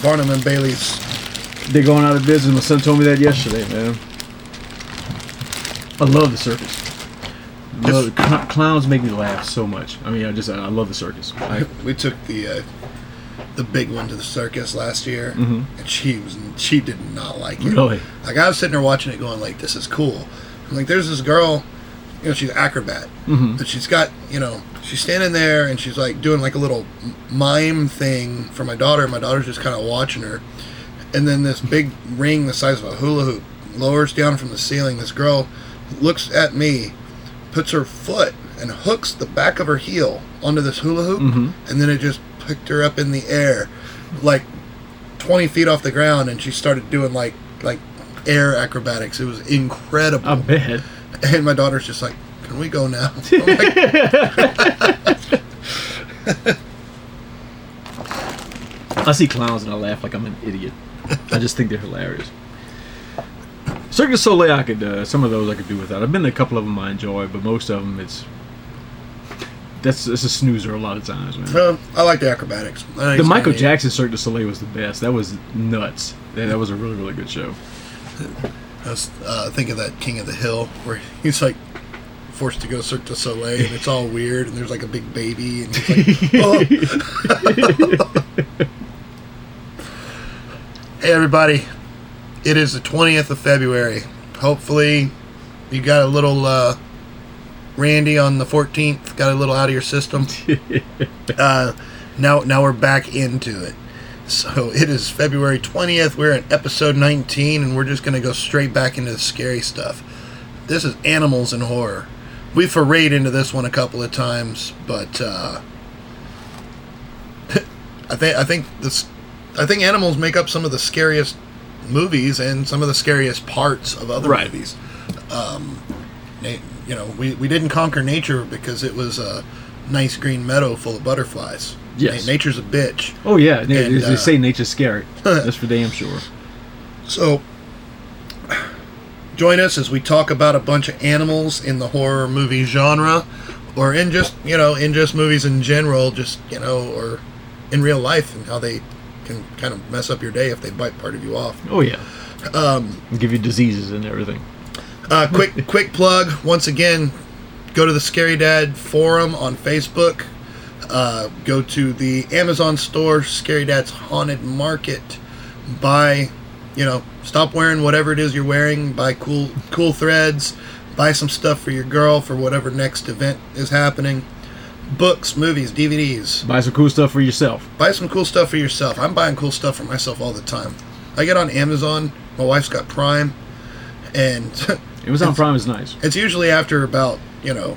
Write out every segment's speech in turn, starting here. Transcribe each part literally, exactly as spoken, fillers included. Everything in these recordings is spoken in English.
Barnum and Bailey's. They're going out of business. My son told me that yesterday, man. I love the circus. Love, cl- clowns make me laugh so much. I mean, I just I love the circus. I, we took the uh, the big one to the circus last year, mm-hmm. and she was she did not like it. Really? Like, I was sitting there watching it, going like, "This is cool." I'm like, there's this girl, you know, she's an acrobat, mm-hmm. but she's got, you know, she's standing there and she's like doing like a little mime thing for my daughter. My daughter's just kind of watching her, and then this big ring the size of a hula hoop lowers down from the ceiling. This girl looks at me, puts her foot and hooks the back of her heel onto this hula hoop, mm-hmm. and then it just picked her up in the air like twenty feet off the ground, and she started doing like like air acrobatics. It was incredible. I bet. And my daughter's just like, "Can we go now?" I'm like, I see clowns and I laugh like I'm an idiot. I just think they're hilarious. Cirque du Soleil, I could uh, some of those I could do without. I've been to a couple of them I enjoy, but most of them it's that's it's a snoozer a lot of times, man. uh, I like the acrobatics. I think The it's Michael kinda Jackson Cirque du Soleil was the best. That was nuts. That, that was a really really good show. neat. I was uh, thinking of that King of the Hill where he's like forced to go Cirque du Soleil, and it's all weird, and there's like a big baby, and he's like, "Oh." Hey everybody, it is the twentieth of February. Hopefully you got a little uh, Randy on the fourteenth, got a little out of your system. uh, now now we're back into it. So it is February twentieth, we're in episode nineteen, and we're just going to go straight back into the scary stuff. This is Animals and Horror. We forayed into this one a couple of times, but uh, I think I think this I think animals make up some of the scariest movies and some of the scariest parts of other right. movies. Um, you know, we, we didn't conquer nature because it was a nice green meadow full of butterflies. Yes. Nature's a bitch. Oh yeah, and, And, they uh, say nature's scary. That's for damn sure. So, join us as we talk about a bunch of animals in the horror movie genre, or in just, you know, in just movies in general, just, you know, or in real life, and how they can kind of mess up your day if they bite part of you off. Oh yeah. Um, And give you diseases and everything. uh, quick, quick plug. Once again, go to the Scary Dad forum on Facebook. Uh, go to the Amazon store, Scary Dad's Haunted Market. Buy, you know, stop wearing whatever it is you're wearing. Buy cool, cool threads. Buy some stuff for your girl for whatever next event is happening. Books, movies, D V Ds. Buy some cool stuff for yourself. Buy some cool stuff for yourself. I'm buying cool stuff for myself all the time. I get on Amazon. My wife's got Prime, and Amazon Prime is nice. it's usually after about, you know,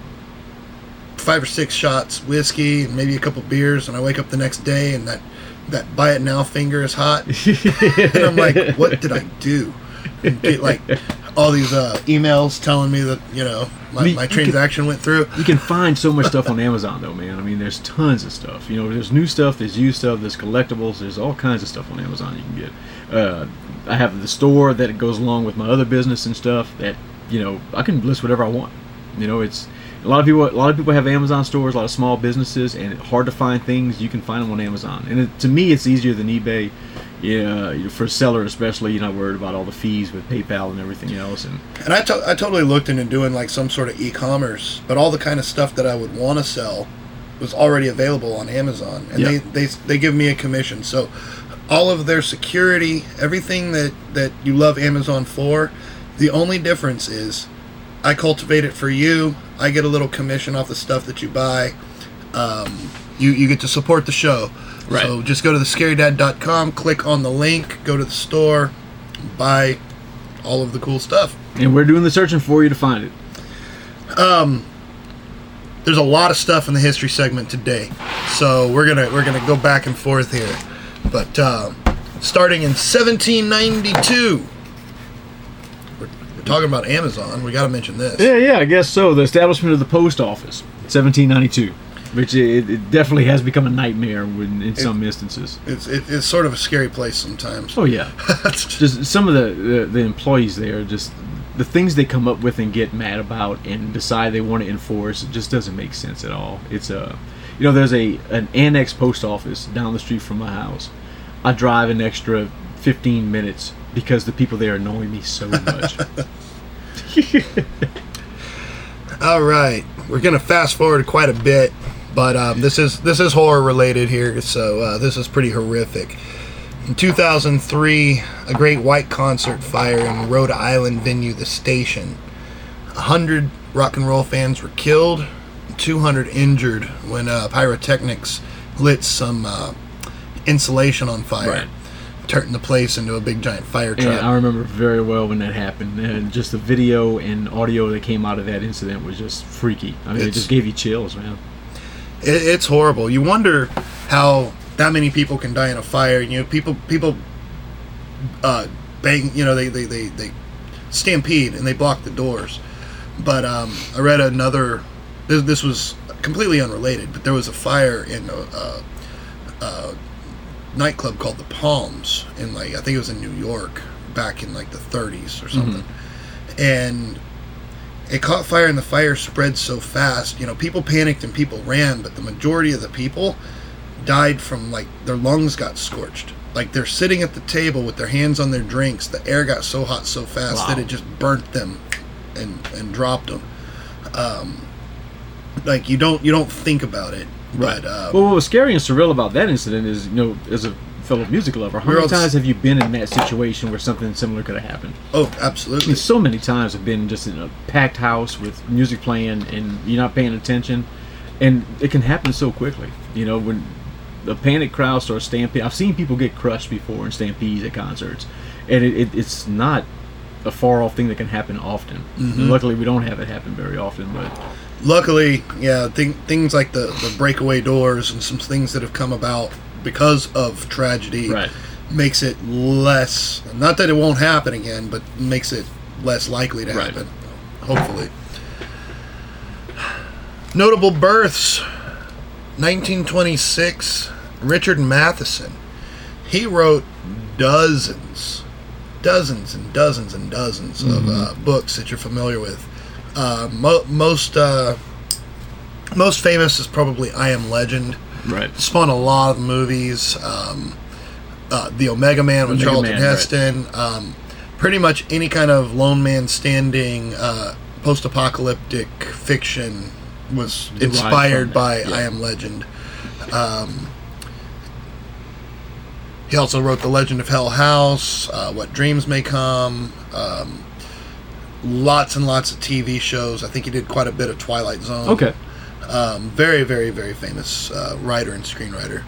five or six shots whiskey and maybe a couple beers, and I wake up the next day and that that buy it now finger is hot, and I'm like, what did I do? And get like all these uh, emails telling me that, you know, my, You- my you transaction went through. You can find so much stuff on Amazon, though, man. I mean, there's tons of stuff. You know, there's new stuff, there's used stuff, there's collectibles, there's all kinds of stuff on Amazon you can get. Uh, I have the store that goes along with my other business and stuff that, you know, I can list whatever I want. You know, it's a lot of people. A lot of people have Amazon stores, a lot of small businesses, and it's hard to find things. You can find them on Amazon, and it, to me, it's easier than eBay. Yeah, for a seller especially, you're not worried about all the fees with PayPal and everything else. And And I, to- I totally looked into doing like some sort of e-commerce, but all the kind of stuff that I would want to sell was already available on Amazon, and Yeah. they, they they give me a commission. So all of their security, everything that, that you love Amazon for, the only difference is I cultivate it for you. I get a little commission off the stuff that you buy. Um, you, you get to support the show. Right. So just go to the scary dad dot com, click on the link, go to the store, buy all of the cool stuff. and we're doing the searching for you to find it. There's a lot of stuff in the history segment today, so we're gonna we're gonna go back and forth here. But um, starting in seventeen ninety-two, we're, we're talking about Amazon. We got to mention this. Yeah, yeah, I guess so. The establishment of the post office, seventeen ninety-two, which it, it definitely has become a nightmare when, in some instances. It's it, it's sort of a scary place sometimes. Oh yeah, just some of the, the the employees there, just the things they come up with and get mad about and decide they want to enforce, it just doesn't make sense at all. It's a, you know, there's a an annex post office down the street from my house. I drive an extra fifteen minutes because the people there annoy me so much. All right, we're gonna fast forward quite a bit, but um, this is this is horror related here, so uh, this is pretty horrific. In two thousand three, a Great White concert fire in Rhode Island venue, The Station. A hundred rock and roll fans were killed, two hundred injured when uh, pyrotechnics lit some uh, insulation on fire. Right. Turning the place into a big giant fire trap. And I remember very well when that happened, and just the video and audio that came out of that incident was just freaky. I mean, it's, it just gave you chills, man. It, it's horrible. You wonder how that many people can die in a fire. You know, people people uh, bang. You know, they, they, they, they stampede and they block the doors. But um, I read another. This, this was completely unrelated, but there was a fire in a. Uh, uh, nightclub called the Palms in like I think it was in New York back in like the thirties or something. Mm-hmm. And it caught fire and the fire spread so fast, you know, people panicked and people ran, but the majority of the people died from like their lungs got scorched. Like they're sitting at the table with their hands on their drinks, the air got so hot so fast wow. that it just burnt them and and dropped them. Um, like you don't you don't think about it. Right. But, um, well, what was scary and surreal about that incident is, you know, as a fellow music lover, how many times have you been in that situation where something similar could have happened? Oh, absolutely. I mean, so many times I've been just in a packed house with music playing and you're not paying attention, and it can happen so quickly. You know, when the panic crowd starts stampeding, I've seen people get crushed before in stampedes at concerts, and it, it, it's not a far off thing that can happen often. Mm-hmm. Luckily, we don't have it happen very often, but. Luckily, yeah, th- things like the, the breakaway doors and some things that have come about because of tragedy right. makes it less, not that it won't happen again, but makes it less likely to happen, right. hopefully. Notable births. nineteen twenty-six, Richard Matheson. He wrote dozens, dozens and dozens and dozens mm-hmm. of uh, books that you're familiar with. Uh, mo- most uh, most famous is probably I Am Legend. Right. Spawned a lot of movies. Um, uh, the Omega Man with Omega Charlton Man, Heston. Right. Um, pretty much any kind of lone man standing uh, post-apocalyptic fiction was inspired by yeah. I Am Legend. Um, he also wrote The Legend of Hell House, uh, What Dreams May Come. Um, Lots and lots of T V shows. I think he did quite a bit of Twilight Zone. Okay. Um, very, very, very famous uh, writer and screenwriter.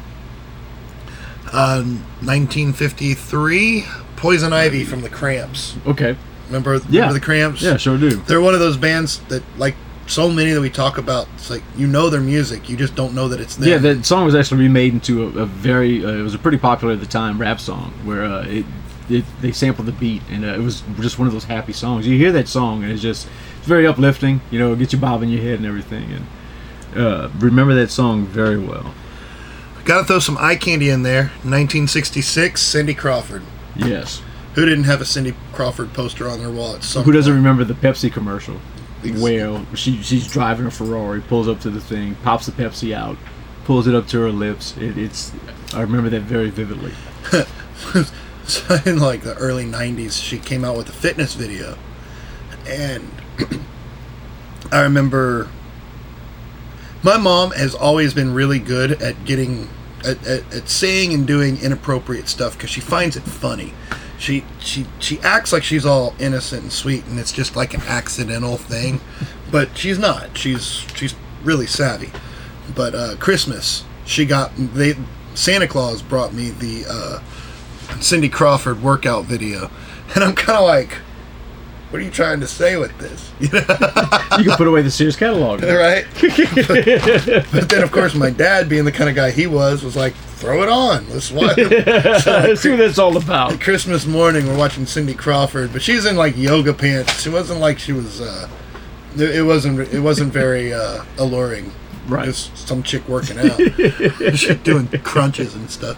Um, nineteen fifty-three, Poison Ivy from the Cramps. Okay. Remember, yeah. remember the Cramps? Yeah, sure do. They're one of those bands that, like so many that we talk about, it's like you know their music, you just don't know that it's them. Yeah, that song was actually remade into a, a very, uh, it was a pretty popular at the time rap song where uh, it. It, they sampled the beat, and uh, it was just one of those happy songs. You hear that song, and it's just it's very uplifting. You know, get you bobbing your head and everything. And uh, remember that song very well. Got to throw some eye candy in there. nineteen sixty-six, Cindy Crawford. Yes. Who didn't have a Cindy Crawford poster on their wall at some Who doesn't point? remember the Pepsi commercial? Where she she's driving a Ferrari, pulls up to the thing, pops the Pepsi out, pulls it up to her lips. It, it's I remember that very vividly. So in like the early nineties, she came out with a fitness video, and I remember my mom has always been really good at getting at, at, at saying and doing inappropriate stuff because she finds it funny. She she she acts like she's all innocent and sweet, and it's just like an accidental thing, but she's not. She's she's really savvy. But uh, Christmas, she got they Santa Claus brought me the. Uh, Cindy Crawford workout video, and I'm kind of like, what are you trying to say with this? You can put away the Sears catalog, right? but, but then of course my dad, being the kind of guy he was, was like, throw it on, let's watch it. So, like, see what that's all about. Christmas morning we're watching Cindy Crawford, but she's in like yoga pants. She wasn't like she was uh it wasn't it wasn't very uh alluring. Right. Just some chick working out. She's doing crunches and stuff.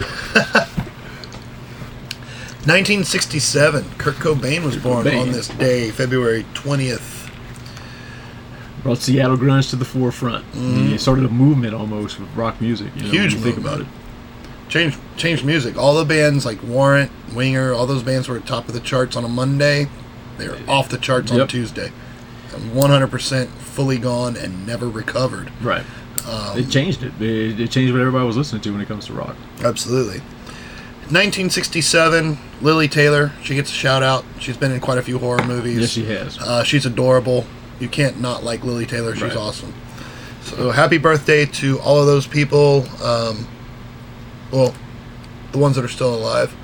nineteen sixty-seven, Kurt Cobain was born Cobain. on this day, February twentieth. Brought Seattle grunge to the forefront. Mm. He started a movement almost with rock music. You know, Huge when you think about it. changed changed music. All the bands like Warrant, Winger, all those bands were at top of the charts on a Monday. They were off the charts Yep. on Tuesday. one hundred percent fully gone and never recovered. Right. Um, It changed it. it. It changed what everybody was listening to when it comes to rock. Absolutely. nineteen sixty-seven, Lily Taylor. She gets a shout out. She's been in quite a few horror movies. Yes, she has. Uh, she's adorable. You can't not like Lily Taylor. She's Right. awesome. So happy birthday to all of those people. Um, well, the ones that are still alive.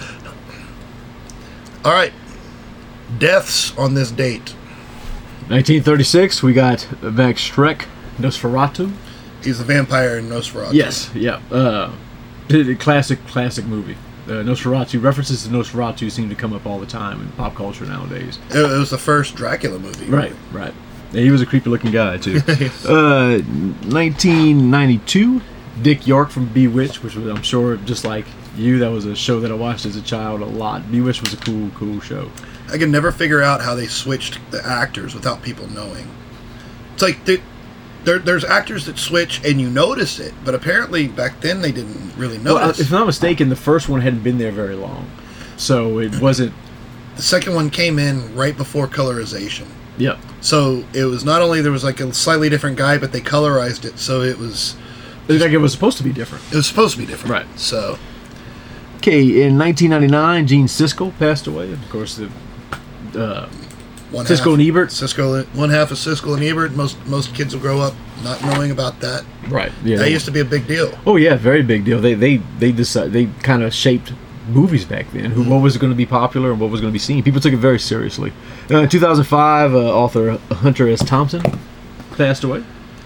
All right. Deaths on this date. nineteen thirty-six, we got Max Schreck, Nosferatu. He's the vampire in Nosferatu. Yes, yeah. Uh, the classic, classic movie. Uh, Nosferatu, references to Nosferatu seem to come up all the time in pop culture nowadays. It, it was the first Dracula movie. Right, right. And he was a creepy looking guy, too. uh, nineteen ninety-two, Dick York from Bewitched, which was, I'm sure, just like you, that was a show that I watched as a child a lot. Bewitched was a cool, cool show. I can never figure out how they switched the actors without people knowing. It's like they, there, there's actors that switch and you notice it, but apparently back then they didn't really Well, notice. if I'm not mistaken, the first one hadn't been there very long. So it wasn't... The second one came in right before colorization. Yep. So it was not only there was like a slightly different guy, but they colorized it, so it was It was like it was supposed to be different. it was supposed to be different. Right. So Okay, in nineteen ninety-nine, Gene Siskel passed away. Of course, the uh, one Siskel half, and Ebert. Siskel, one half of Siskel and Ebert. Most most kids will grow up not knowing about that. Right. Yeah. That used to be a big deal. Oh yeah, very big deal. They they they decided they kind of shaped movies back then. Who what was going to be popular and what was going to be seen. People took it very seriously. Uh, in two thousand five, uh, author Hunter S. Thompson passed away.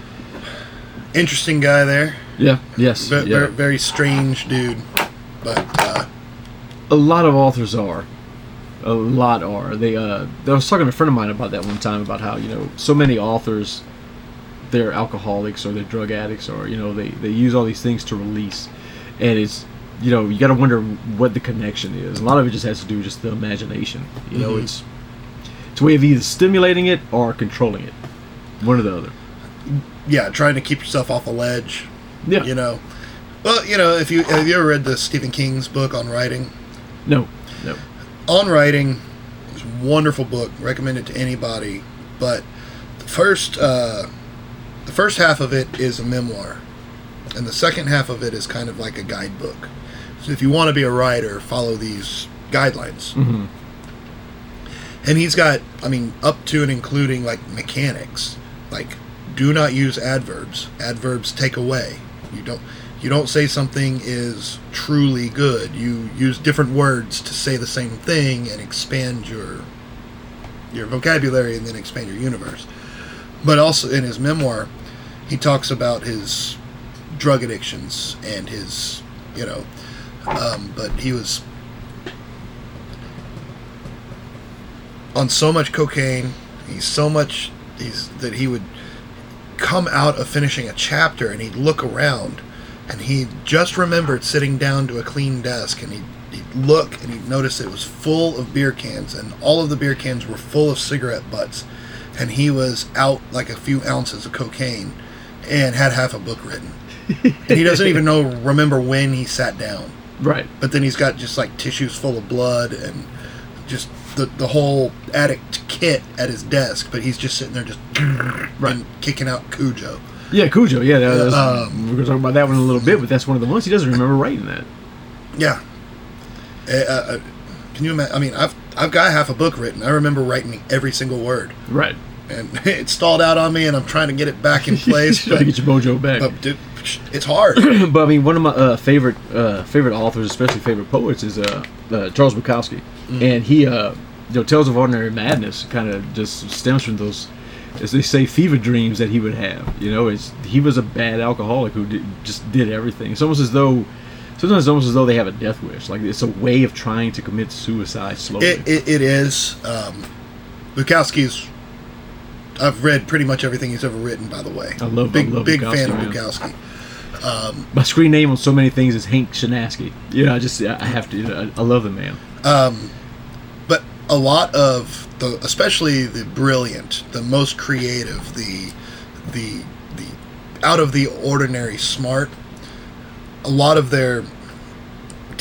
Interesting guy there. Yeah. Yes. Very, yeah. very, very strange dude. But uh, A lot of authors are. A lot are. They. Uh, I was talking to a friend of mine about that one time about how you know so many authors, they're alcoholics or they're drug addicts or you know they, they use all these things to release, and it's you know you got to wonder what the connection is. A lot of it just has to do with just the imagination. You know, Mhm. it's it's a way of either stimulating it or controlling it, one or the other. yeah, trying to keep yourself off a ledge. Yeah. You know. Well, you know, if you have you ever read the Stephen King's book on writing? No. No. On Writing is a wonderful book. Recommend it to anybody. But the first uh, the first half of it is a memoir, and the second half of it is kind of like a guidebook. So if you want to be a writer, follow these guidelines. Mm-hmm. And he's got, I mean, up to and including like mechanics, like do not use adverbs. Adverbs take away. You don't. You don't say something is truly good. You use different words to say the same thing and expand your your vocabulary and then expand your universe. But also in his memoir, he talks about his drug addictions and his, you know, um, but he was on so much cocaine. He's so much he's that he would come out of finishing a chapter and he'd look around. And he just remembered sitting down to a clean desk, and he'd, he'd look and he'd notice it was full of beer cans, and all of the beer cans were full of cigarette butts. And he was out like a few ounces of cocaine and had half a book written. And he doesn't even know, remember when he sat down. Right. But then he's got just like tissues full of blood and just the, the whole addict kit at his desk, but he's just sitting there just Right. and kicking out Cujo. Yeah, Cujo. Yeah, that, that was, Um, we're going to talk about that one in a little bit, but that's one of the ones he doesn't remember writing that. Yeah. Uh, uh, can you imagine? I mean, I've I've got half a book written. I remember writing every single word, Right. and it stalled out on me, and I'm trying to get it back in place. Trying to but, get your mojo back. but dude, it's hard. But I mean, one of my uh, favorite uh, favorite authors, especially favorite poets, is uh, uh, Charles Bukowski, Mm-hmm. and he, uh, you know, Tales of Ordinary Madness kind of just stems from those, as they say, fever dreams that he would have. You know, it's he was a bad alcoholic who did, just did everything. It's almost as though, sometimes it's almost as though they have a death wish. Like it's a way of trying to commit suicide slowly. It, it, it is. Um, Bukowski's. I've read pretty much everything he's ever written. By the way, I love- big I love big Bukowski, fan of man. Bukowski. Um, My screen name on so many things is Hank Shanasky. You know, I just I have to. You know, I, I love the man. Um, but a lot of the, especially the brilliant, the most creative, the the the out of the ordinary smart, a lot of their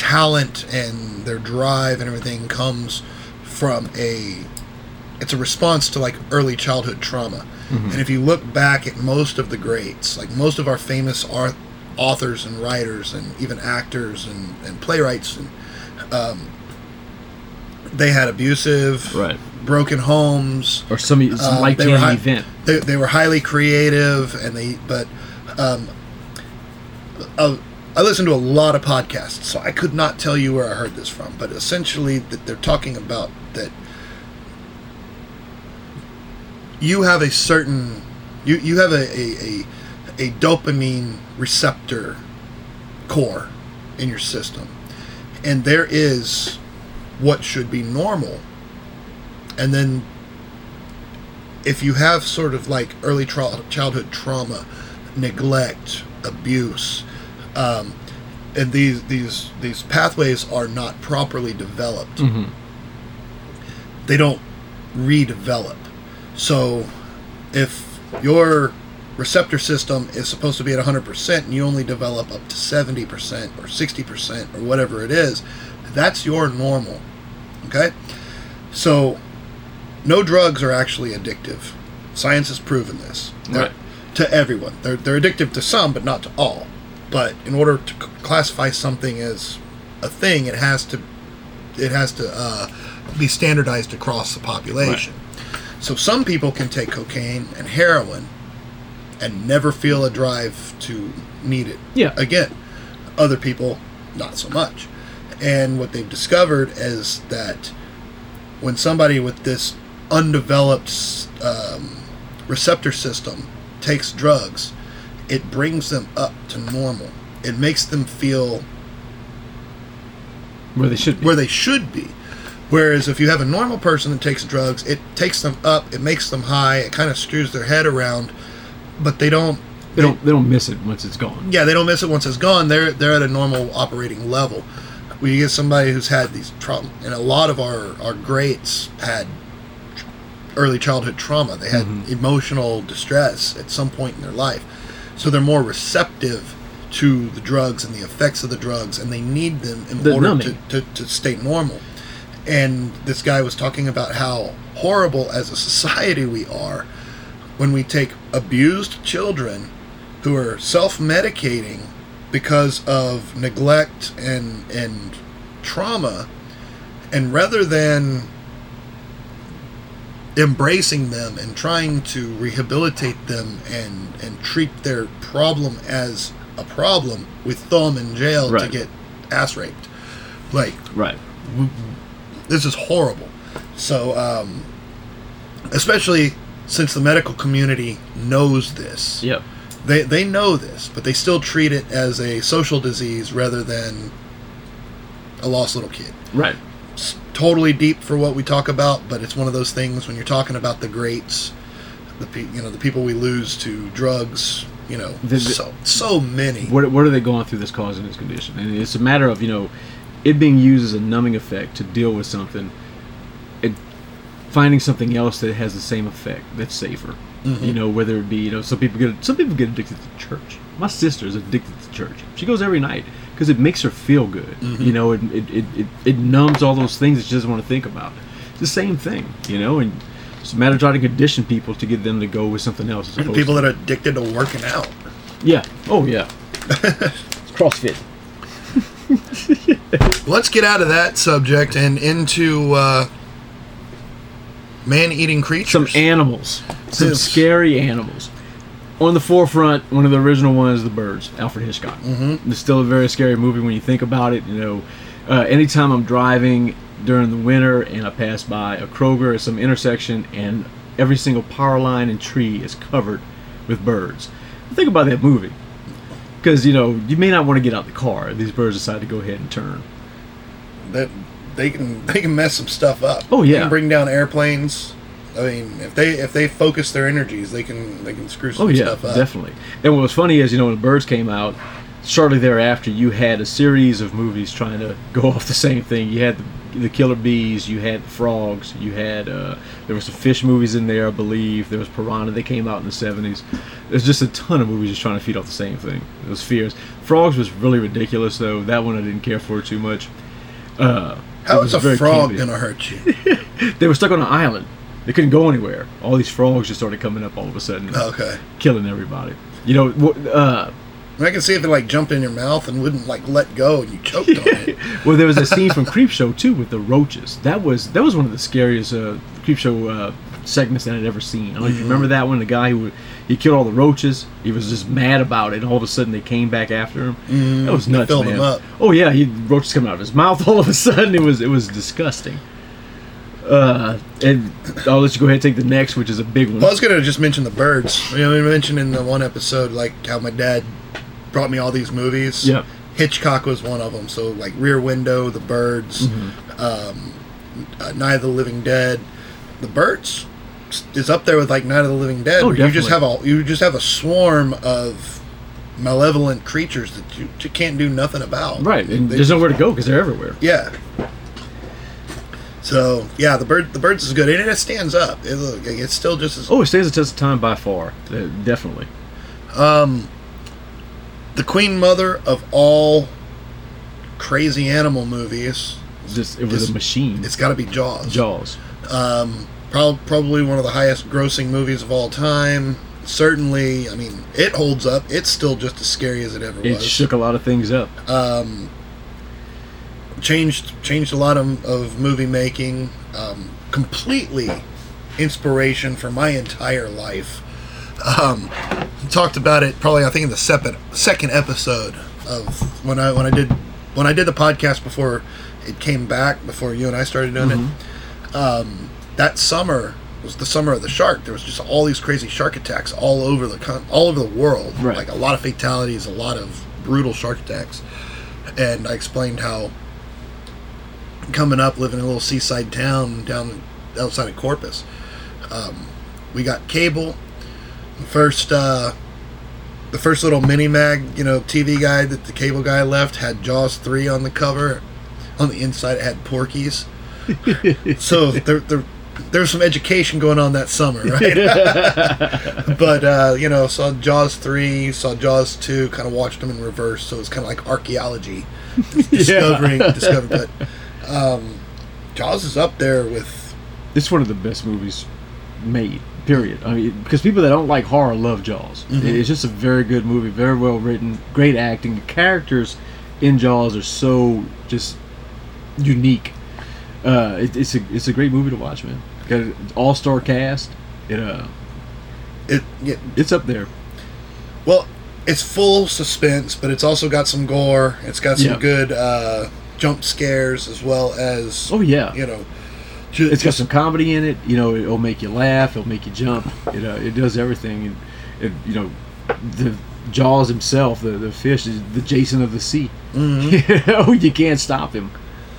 talent and their drive and everything comes from a it's a response to like early childhood trauma. Mm-hmm. And if you look back at most of the greats, like most of our famous art, authors and writers and even actors and, and playwrights, and um, they had abusive, right. broken homes, or some, some uh, life-changing hi- event. They, they were highly creative, and they but um, uh, I listened to a lot of podcasts, so I could not tell you where I heard this from. But essentially, that they're talking about that you have a certain you you have a a, a, a dopamine receptor core in your system, and there is what should be normal, and then if you have sort of like early tra- childhood trauma, neglect, abuse, um, and these these these pathways are not properly developed, mm-hmm. they don't redevelop. So if your receptor system is supposed to be at one hundred percent and you only develop up to seventy percent or sixty percent or whatever it is, that's your normal. Okay? So no drugs are actually addictive. Science has proven this. Right. To everyone. They're, they're addictive to some, but not to all. But in order to c- classify something as a thing, it has to it has to uh, be standardized across the population. Right. So some people can take cocaine and heroin and never feel a drive to need it yeah. again. Other people, not so much. And what they've discovered is that when somebody with this undeveloped um, receptor system takes drugs, it brings them up to normal. It makes them feel where they should be. Where they should be. Whereas if you have a normal person that takes drugs, it takes them up, it makes them high, it kind of screws their head around, but they don't they, they don't they don't miss it once it's gone. Yeah, they don't miss it once it's gone. They're they're at a normal operating level. We get somebody who's had these trauma, and a lot of our, our greats had early childhood trauma. They had mm-hmm. emotional distress at some point in their life. So they're more receptive to the drugs and the effects of the drugs, and they need them in the order to, to, to stay normal. And this guy was talking about how horrible as a society we are when we take abused children who are self-medicating because of neglect and and trauma, and rather than embracing them and trying to rehabilitate them and, and treat their problem as a problem, we throw them in jail right. to get ass raped. Like, right. w- this is horrible. So, um, especially since the medical community knows this. Yep. They they know this, but they still treat it as a social disease rather than a lost little kid. Right. It's totally deep for what we talk about, but it's one of those things when you're talking about the greats, the pe- you know the people we lose to drugs, you know, the, the, so so many. What what are they going through that's causing this condition? And it's a matter of, you know, it being used as a numbing effect to deal with something, and finding something else that has the same effect that's safer. Mm-hmm. You know, whether it be, you know, some people get some people get addicted to church. My sister is addicted to church. She goes every night because it makes her feel good. Mm-hmm. You know, it, it it, it it numbs all those things that she doesn't want to think about. It's the same thing, you know, and it's a matter of trying to condition people to get them to go with something else. People to. that are addicted to working out. Yeah. Oh, yeah. It's CrossFit. Let's get out of that subject and into uh, man-eating creatures. Some animals. Some yes. scary animals. On the forefront, one of the original ones, the birds, Alfred Hitchcock. Mm-hmm. It's still a very scary movie when you think about it. You know, uh, anytime I'm driving during the winter and I pass by a Kroger at some intersection and every single power line and tree is covered with birds. Think about that movie. Because, you know, you may not want to get out the car. These birds decide to go ahead and turn. That they can they can mess some stuff up. Oh yeah, they can bring down airplanes. I mean, if they if they focus their energies, they can they can screw some oh, yeah, stuff up. Definitely. And what was funny is, you know, when the birds came out, shortly thereafter, you had a series of movies trying to go off the same thing. You had the, the killer bees, you had the frogs, you had uh, there were some fish movies in there, I believe. There was Piranha. They came out in the seventies. There's just a ton of movies just trying to feed off the same thing. Those fears. Frogs was really ridiculous, though. That one I didn't care for too much. Uh, How is a frog campy. gonna hurt you? They were stuck on an island. They couldn't go anywhere. All these frogs just started coming up all of a sudden, Okay. killing everybody. You know, wh- uh, I can see if it like jumped in your mouth and wouldn't like let go, and you choked on it. well, there was a scene from Creepshow too with the roaches. That was that was one of the scariest uh, Creepshow uh, segments that I'd ever seen. I don't know if you remember that one. The guy who he killed all the roaches. He was just mad about it, and all of a sudden they came back after him. Mm, that was nuts, filled man. him up. Oh yeah, he roaches coming out of his mouth all of a sudden. It was it was disgusting. Uh, and I'll let you go ahead and take the next, which is a big one. Well, I was gonna just mention the birds. You know, we mentioned in the one episode like how my dad brought me all these movies. Yeah. Hitchcock was one of them. So like Rear Window, The Birds, Mm-hmm. um, uh, Night of the Living Dead. The Birds is up there with like Night of the Living Dead. Oh, where you just have definitely. a you just have a swarm of malevolent creatures that you, you can't do nothing about. Right, and They there's just- nowhere to go because they're everywhere. Yeah. So yeah, the bird the birds is good, and it stands up. It, look, it's still just as Oh, it stands the test of time by far. Uh, definitely. um. The queen mother of all crazy animal movies. Just it was It's- a machine. It's got to be Jaws. Jaws. Um, prob- probably one of the highest grossing movies of all time. Certainly, I mean, it holds up. It's still just as scary as it ever It was. shook a lot of things up. Um, changed changed a lot of, of movie making. Um, completely inspiration for my entire life. Um, talked about it probably I think in the second second episode of when I when I did when I did the podcast before it came back before you and I started doing Mm-hmm. it. Um, that summer was the summer of the shark. There was just all these crazy shark attacks all over the con- all over the world. Right. Like a lot of fatalities, a lot of brutal shark attacks. And I explained how coming up, living in a little seaside town down outside of Corpus, um, we got cable. The first, uh, the first little mini mag, you know, T V guide that the cable guy left had Jaws three on the cover. On the inside, it had Porky's. So there, there, there was some education going on that summer, right? But uh, you know, saw Jaws three, saw Jaws two, kind of watched them in reverse. So it was kind of like archaeology, discovering, discovering. But um, Jaws is up there with. It's one of the best movies made. Period. I mean, because people that don't like horror love Jaws. Mm-hmm. It's just a very good movie, very well written, great acting. The characters in Jaws are so just unique. Uh, it, it's a it's a great movie to watch, man. Got an all-star cast. It uh, It, yeah, it's up there. well, it's full suspense, but it's also got some gore. It's got some Yeah. good uh, jump scares as well as Oh yeah, you know. ju- it's got just- some comedy in it. You know, it'll make you laugh. It'll make you jump. It uh, it does everything. And it, you know, the Jaws himself, the the fish, is the Jason of the sea. Mhm. You know, you can't stop him.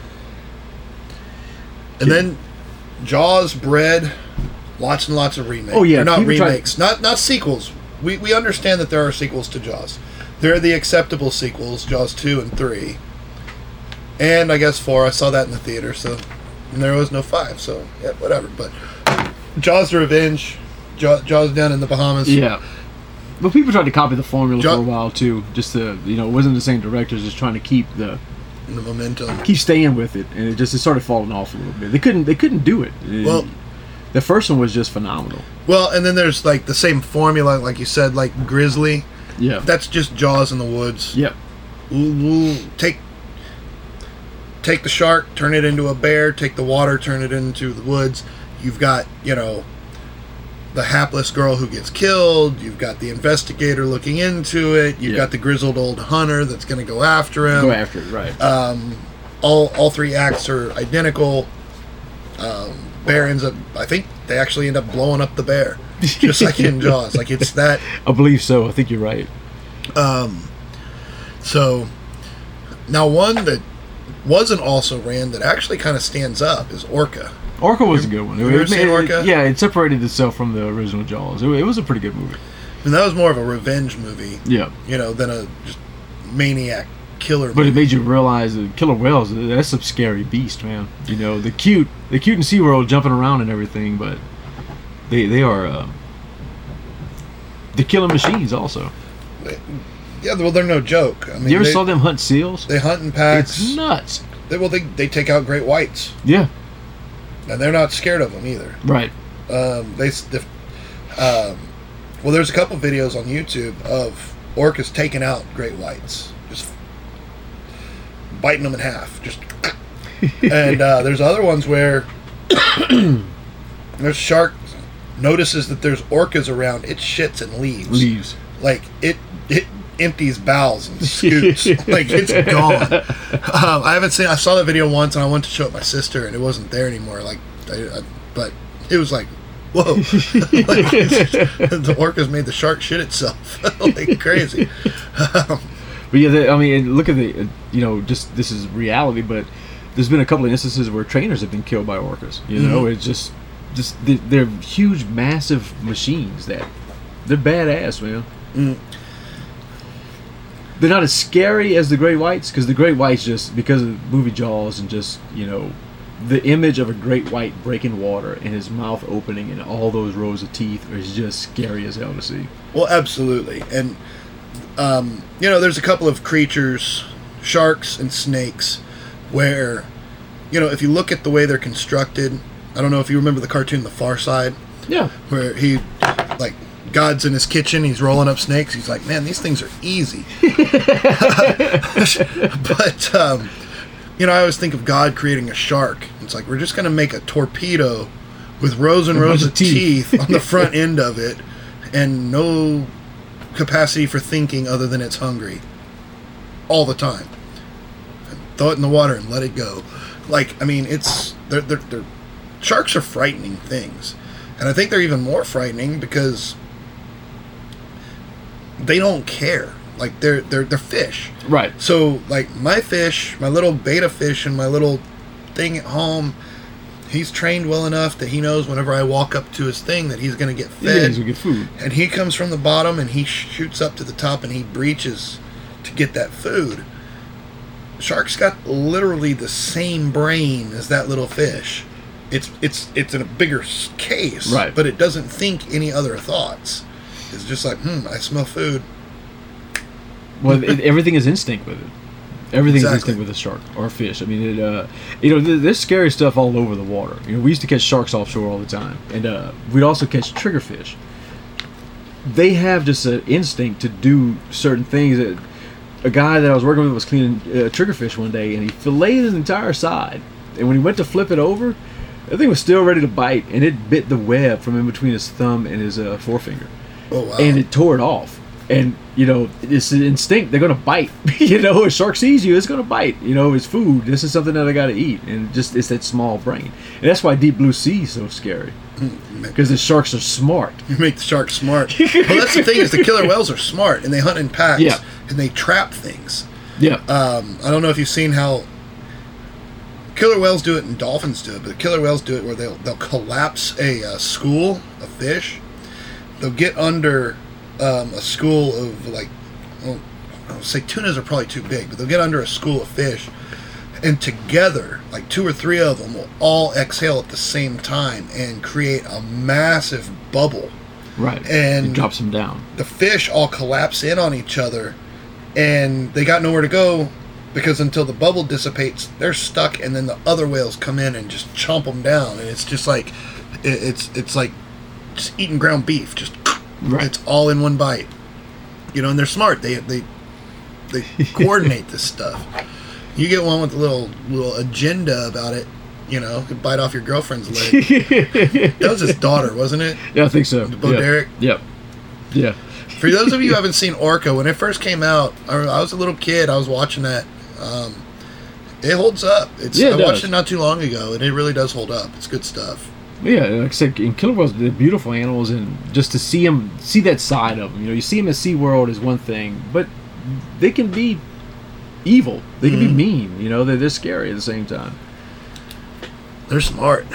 And then Jaws bred lots and lots of remakes. Oh, yeah, Or not people try- remakes, not not sequels. We we understand that there are sequels to Jaws. There are the acceptable sequels, Jaws two and three, and I guess four. I saw that in the theater, so and there was no five. So yeah, whatever. But Jaws: Revenge, Jaws, Jaws down in the Bahamas. Yeah. But people tried to copy the formula Jo- for a while too. Just to, you know, it wasn't the same directors, just trying to keep the And the momentum. keep staying with it, and it just it started falling off a little bit. They couldn't they couldn't do it. It- Well- the first one was just phenomenal. Well, and then there's like the same formula, like you said, like Grizzly. Yeah. That's just Jaws in the woods. Yep. Ooh, ooh, take take the shark, turn it into a bear. Take the water, turn it into the woods. You've got, you know, the hapless girl who gets killed. You've got the investigator looking into it. You've Yeah. got the grizzled old hunter that's going to go after him. Go after it, right? Um, all all three acts are identical. Um, bear ends up. I think they actually end up blowing up the bear, just like in Jaws. Like it's that. I believe so. I think you're right. Um, so now one that wasn't also ran that actually kind of stands up is Orca. Orca was a good one. you ever It- seen it- Orca? Yeah, it separated itself from the original Jaws. It, it was a pretty good movie. And that was more of a revenge movie, Yeah. you know, than a just maniac killer. But it movie. made you realize that killer whales, that's some scary beast, man. You know, the cute, the cute in SeaWorld jumping around and everything, but they they are uh, they're killing machines also. Yeah, well, they're no joke. I mean, You ever they, saw them hunt seals? they hunt in packs. It's nuts. They, well, they they take out great whites, Yeah, and they're not scared of them either. right. Um, they, s- if, um, well, there's a couple videos on YouTube of orcas taking out great whites, just biting them in half, just. And uh, there's other ones where there's shark notices that there's orcas around, it shits and leaves. Leaves. Like it, it empties bowels and scoots. Like it's gone. Um, I haven't seen. I saw that video once, and I went to show it my sister, and it wasn't there anymore. Like, I, I, but it was like, whoa! Like, the orcas made the shark shit itself. Like crazy. Um, But yeah, they, I mean, look at the, uh, you know, just this is reality, but there's been a couple of instances where trainers have been killed by orcas. You know, Mhm. it's just, just they- they're huge, massive machines that they're badass, man. mm, They're not as scary as the great whites, because the great whites just because of the movie Jaws and just, you know, the image of a great white breaking water and his mouth opening and all those rows of teeth is just scary as hell to see. well, absolutely, and um, you know, there's a couple of creatures, sharks and snakes, where, you know, if you look at the way they're constructed, I don't know if you remember the cartoon The Far Side, Yeah. where he, like, God's in his kitchen, he's rolling up snakes. He's like, man, these things are easy. But, um, you know, I always think of God creating a shark. It's like, we're just going to make a torpedo with rows and A rows bunch of of teeth. teeth on the front end of it and no capacity for thinking other than it's hungry all the time. And throw it in the water and let it go. Like, I mean, it's, they're, they're, they're, sharks are frightening things. And I think they're even more frightening because they don't care. Like they're they're they're fish. Right. So like my fish, my little beta fish and my little thing at home, he's trained well enough that he knows whenever I walk up to his thing that he's going to get Yeah, fed. he's gonna get food. And he comes from the bottom and he shoots up to the top and he breaches to get that food. Shark's got literally the same brain as that little fish. It's it's it's in a bigger s- case, Right. but it doesn't think any other thoughts. It's just like, hmm, I smell food. Well, it, everything is instinct with it. Everything is Exactly. instinct with a shark or a fish. I mean, it, uh, you know, th- there's scary stuff all over the water. You know, we used to catch sharks offshore all the time, and uh, we'd also catch triggerfish. They have just an instinct to do certain things. That a guy that I was working with was cleaning uh, triggerfish one day, and he filleted his entire side. And when he went to flip it over, the thing was still ready to bite, and it bit the web from in between his thumb and his uh, forefinger. Oh wow! And it tore it off. And, you know, it's an instinct. They're going to bite. You know, a shark sees you, it's going to bite. You know, it's food. This is something that I got to eat. And just, it's that small brain. And that's why deep blue sea is so scary. Because the sharks are smart. You make the shark smart. Well, that's the thing is the killer whales are smart and they hunt in packs Yeah. and they trap things. Yeah. Um, I don't know if you've seen how killer whales do it and dolphins do it, but killer whales do it where they'll they'll collapse a uh, school of fish. They'll get under um, a school of like, well, I would say tunas are probably too big, but they'll get under a school of fish, and together, like two or three of them will all exhale at the same time and create a massive bubble. Right. And it drops them down. the fish all collapse in on each other, and they got nowhere to go because until the bubble dissipates, they're stuck, and then the other whales come in and just chomp them down, and it's just like it, it's it's like just eating ground beef, just Right. it's all in one bite, you know. And they're smart; they they they coordinate this stuff. You get one with a little little agenda about it, you know, could bite off your girlfriend's leg. That was his daughter, wasn't it? Yeah, I think so. Bo yeah. Derek. Yep. Yeah. For those of you who haven't seen Orca, when it first came out, I, I was a little kid. I was watching that. Um, it holds up. It's, Yeah, it I watched does. it not too long ago, and it really does hold up. It's good stuff. Yeah, like I said, in killer whales, they're beautiful animals, and just to see them, see that side of them. You know, you see them at SeaWorld is one thing, but they can be evil. They can Mhm. be mean. You know, they're, they're scary at the same time. They're smart.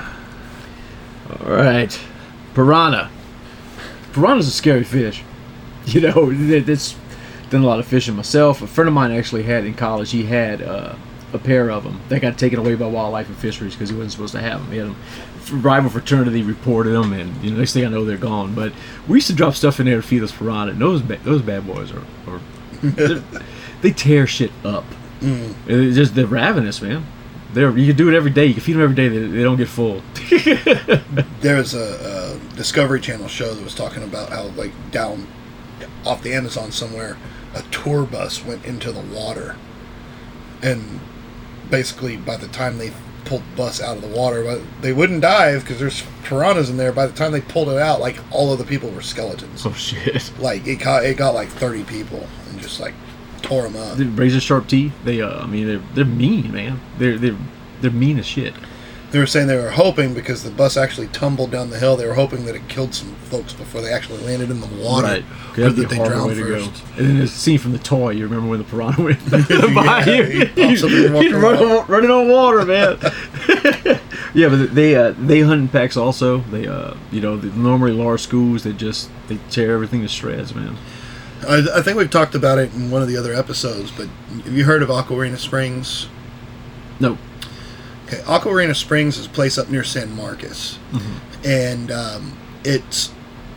All right, piranha. Piranha's a scary fish. You know, that- that's done a lot of fishing myself. A friend of mine actually had in college. He had uh, a pair of them. They got taken away by Wildlife and Fisheries because he wasn't supposed to have them. He had them. Rival fraternity reported them, and you know, next thing I know, they're gone. But we used to drop stuff in there to feed us piranha, and those ba- those bad boys are, are they tear shit up. Mm. It's just they're ravenous, man. They're you can do it every day. You can feed them every day. They, they don't get full. There was a, a Discovery Channel show that was talking about how, like, down off the Amazon somewhere, a tour bus went into the water, and basically by the time they pulled the bus out of the water, but they wouldn't dive because there's piranhas in there. By the time they pulled it out, like, all of the people were skeletons. Oh shit! Like it got it got like thirty people and just like tore them up. The razor sharp teeth. They, uh, I mean, they're they're mean, man. They're they're they're mean as shit. They were saying they were hoping, because the bus actually tumbled down the hill, they were hoping that it killed some folks before they actually landed in the water. Right. Or that they drowned way to first. Go. And then there's a scene from The Toy. You remember when the piranha went by yeah, you? He He's running, running on water, man. Yeah, but they uh, they hunt in packs also. They uh, you know, the normally large schools, they just they tear everything to shreds, man. I, I think we've talked about it in one of the other episodes, but have you heard of Aquarena Springs? No. Okay, Aquarena Springs is a place up near San Marcos, mm-hmm. and um, it's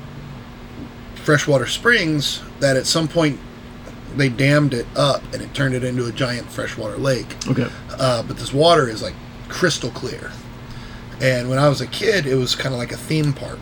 freshwater springs that at some point they dammed it up and it turned it into a giant freshwater lake. Okay. Uh, but this water is like crystal clear. And when I was a kid, it was kind of like a theme park.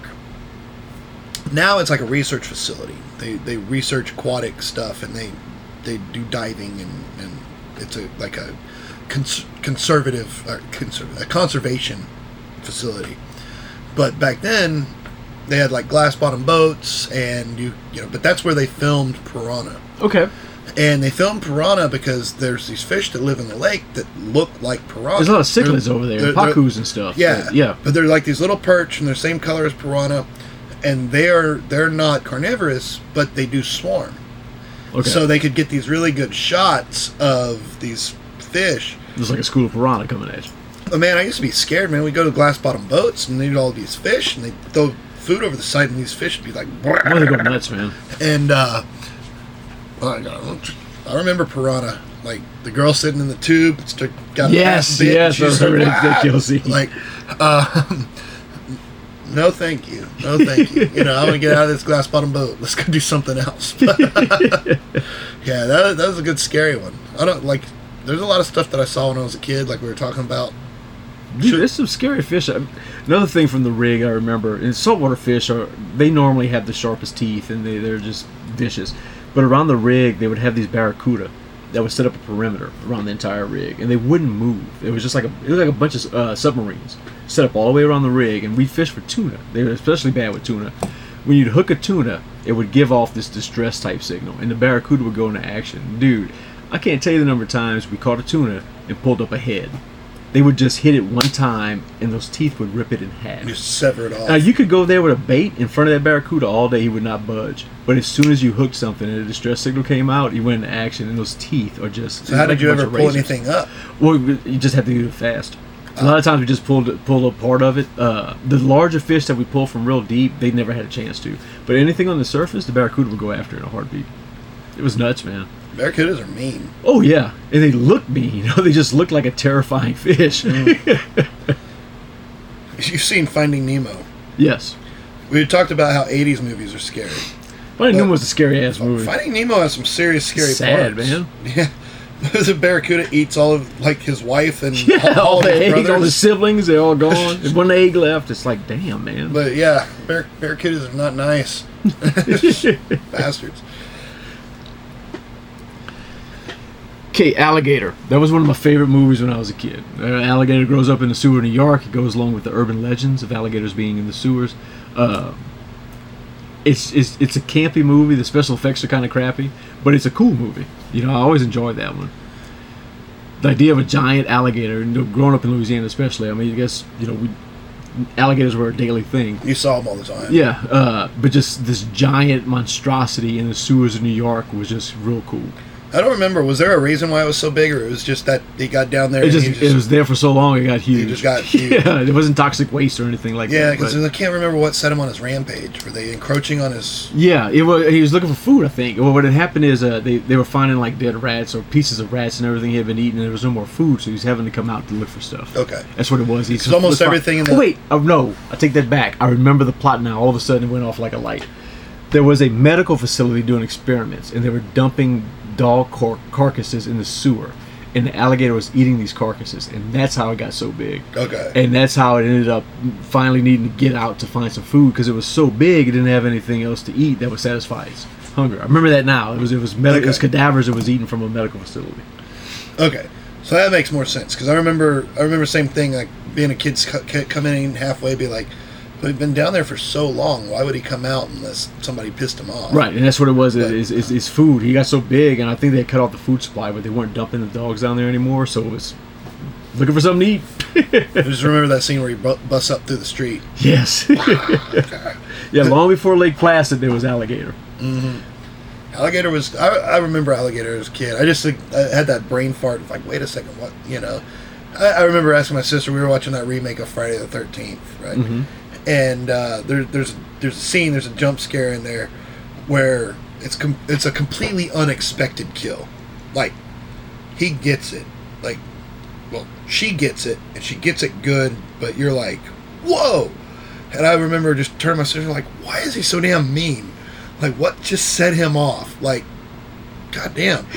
Now it's like a research facility. They they research aquatic stuff, and they they do diving, and, and it's a like a cons- conservative or conser- a conservation facility. But back then, they had like glass bottom boats, and you you know, but that's where they filmed piranha. Okay. And they filmed piranha because there's these fish that live in the lake that look like piranha. There's a lot of cichlids over there, pacus and stuff. Yeah, but, yeah. But they're like these little perch, and they're the same color as piranha, and they're they're not carnivorous, but they do swarm. Okay. So they could get these really good shots of these fish. There's like a school of piranha coming at you. Oh man, I used to be scared, man. We go to glass bottom boats, and they'd all these fish, and they throw food over the side, and these fish would be like. Well, they go nuts, man. And uh, oh my God, I remember piranha. Like the girl sitting in the tube, got a yes, bit, yes, and she's I remember like, that kill scene. Like, uh, no, thank you, no, thank you. You know, I'm gonna get out of this glass bottom boat. Let's go do something else. Yeah, that that was a good scary one. I don't like. There's a lot of stuff that I saw when I was a kid, like we were talking about. Dude, there's some scary fish. Another thing from the rig I remember, and saltwater fish are they normally have the sharpest teeth, and they they're just vicious. But around the rig, they would have these barracuda that would set up a perimeter around the entire rig, and they wouldn't move. It was just like a it was like a bunch of uh, submarines set up all the way around the rig, and we'd fish for tuna. They were especially bad with tuna. When you'd hook a tuna, it would give off this distress type signal, and the barracuda would go into action. Dude, I can't tell you the number of times we caught a tuna and pulled up a head. They would just hit it one time, and those teeth would rip it in half. Just sever it off. Now, you could go there with a bait in front of that barracuda all day, he would not budge. But as soon as you hooked something and a distress signal came out, he went into action, and those teeth are just... So how like did you ever pull razors. anything up? Well, you just have to do it fast. A lot of times we just pulled pulled a part of it. Uh, the larger fish that we pull from real deep, they never had a chance to. But anything on the surface, the barracuda would go after in a heartbeat. It was nuts, man. Barracudas are mean. Oh, yeah. And they look mean. You know, they just look like a terrifying fish. Mm. You've seen Finding Nemo. Yes. We had talked about how eighties movies are scary. Finding Nemo was a scary-ass movie. Finding Nemo has some serious scary Sad, parts. man. Yeah. The barracuda eats all of, like, his wife and Yeah, all, all of the his eggs, brothers. all the siblings, they're all gone. There's one egg left. It's like, damn, man. But, yeah, bar- barracudas are not nice. Bastards. Okay, Alligator. That was one of my favorite movies when I was a kid. Uh, alligator grows up in the sewer of New York. It goes along with the urban legends of alligators being in the sewers. Uh, it's, it's it's a campy movie. The special effects are kind of crappy, but it's a cool movie. You know, I always enjoyed that one. The idea of a giant alligator, and growing up in Louisiana especially, I mean, I guess, you know, we, alligators were a daily thing. You saw them all the time. Yeah, uh, but just this giant monstrosity in the sewers of New York was just real cool. I don't remember. Was there a reason why it was so big, or it was just that he got down there? It and just, he just it was there for so long, it got huge. It just got huge. Yeah, it wasn't toxic waste or anything like yeah, that. because but- I can't remember what set him on his rampage. Were they encroaching on his? Yeah, it was. He was looking for food, I think. Well, what had happened is uh, they they were finding like dead rats or pieces of rats and everything he had been eating, and there was no more food, so he was having to come out to look for stuff. Okay, that's what it was. He's Because almost everything in the- Oh wait, oh no, I take that back. I remember the plot now. All of a sudden, it went off like a light. There was a medical facility doing experiments, and they were dumping dog car- carcasses in the sewer, and the alligator was eating these carcasses, and that's how it got so big. Okay. And that's how it ended up finally needing to get out to find some food because it was so big it didn't have anything else to eat that would satisfy its hunger. I remember that now. It was it was, med- Okay. it was cadavers it was eating from a medical facility. Okay, so that makes more sense because I remember I remember same thing like being a kid c- c- coming in halfway, be like, we've been down there for so long. Why would he come out unless somebody pissed him off? Right, and that's what it was. But- Is is is food. He got so big, and I think they cut off the food supply, but they weren't dumping the dogs down there anymore. So it was looking for something to eat. I just remember that scene where he bu- busts up through the street. Yes. Yeah, long before Lake Placid, there was alligator. Mm-hmm. Alligator was. I, I remember alligator as a kid. I just like, I had that brain fart of like, wait a second, what? You know, I, I remember asking my sister. We were watching that remake of Friday the thirteenth, right? Mm-hmm. And uh, there, there's there's a scene, there's a jump scare in there where it's com- it's a completely unexpected kill. Like he gets it, like well she gets it, and she gets it good, but you're like, whoa! And I remember just turning to my sister like, why is he so damn mean? Like what just set him off? Like, goddamn.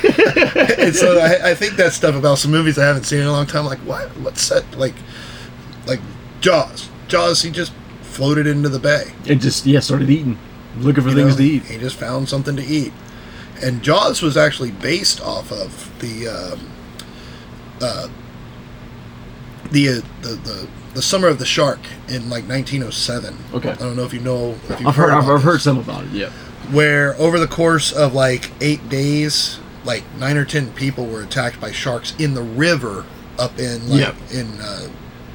And so I, I think that stuff about some movies I haven't seen in a long time. Like what? What's that? Like, like Jaws. Jaws, he just floated into the bay. And just yeah, started eating, looking for You things know, to eat. He just found something to eat. And Jaws was actually based off of the um, uh, the, uh, the the the Summer of the Shark in like nineteen oh seven. Okay. I don't know if you know. If you've I've heard, I've, about I've heard this. some about it. Yeah. Where over the course of like eight days, like nine or ten people were attacked by sharks in the river up in like Yep. in. Uh,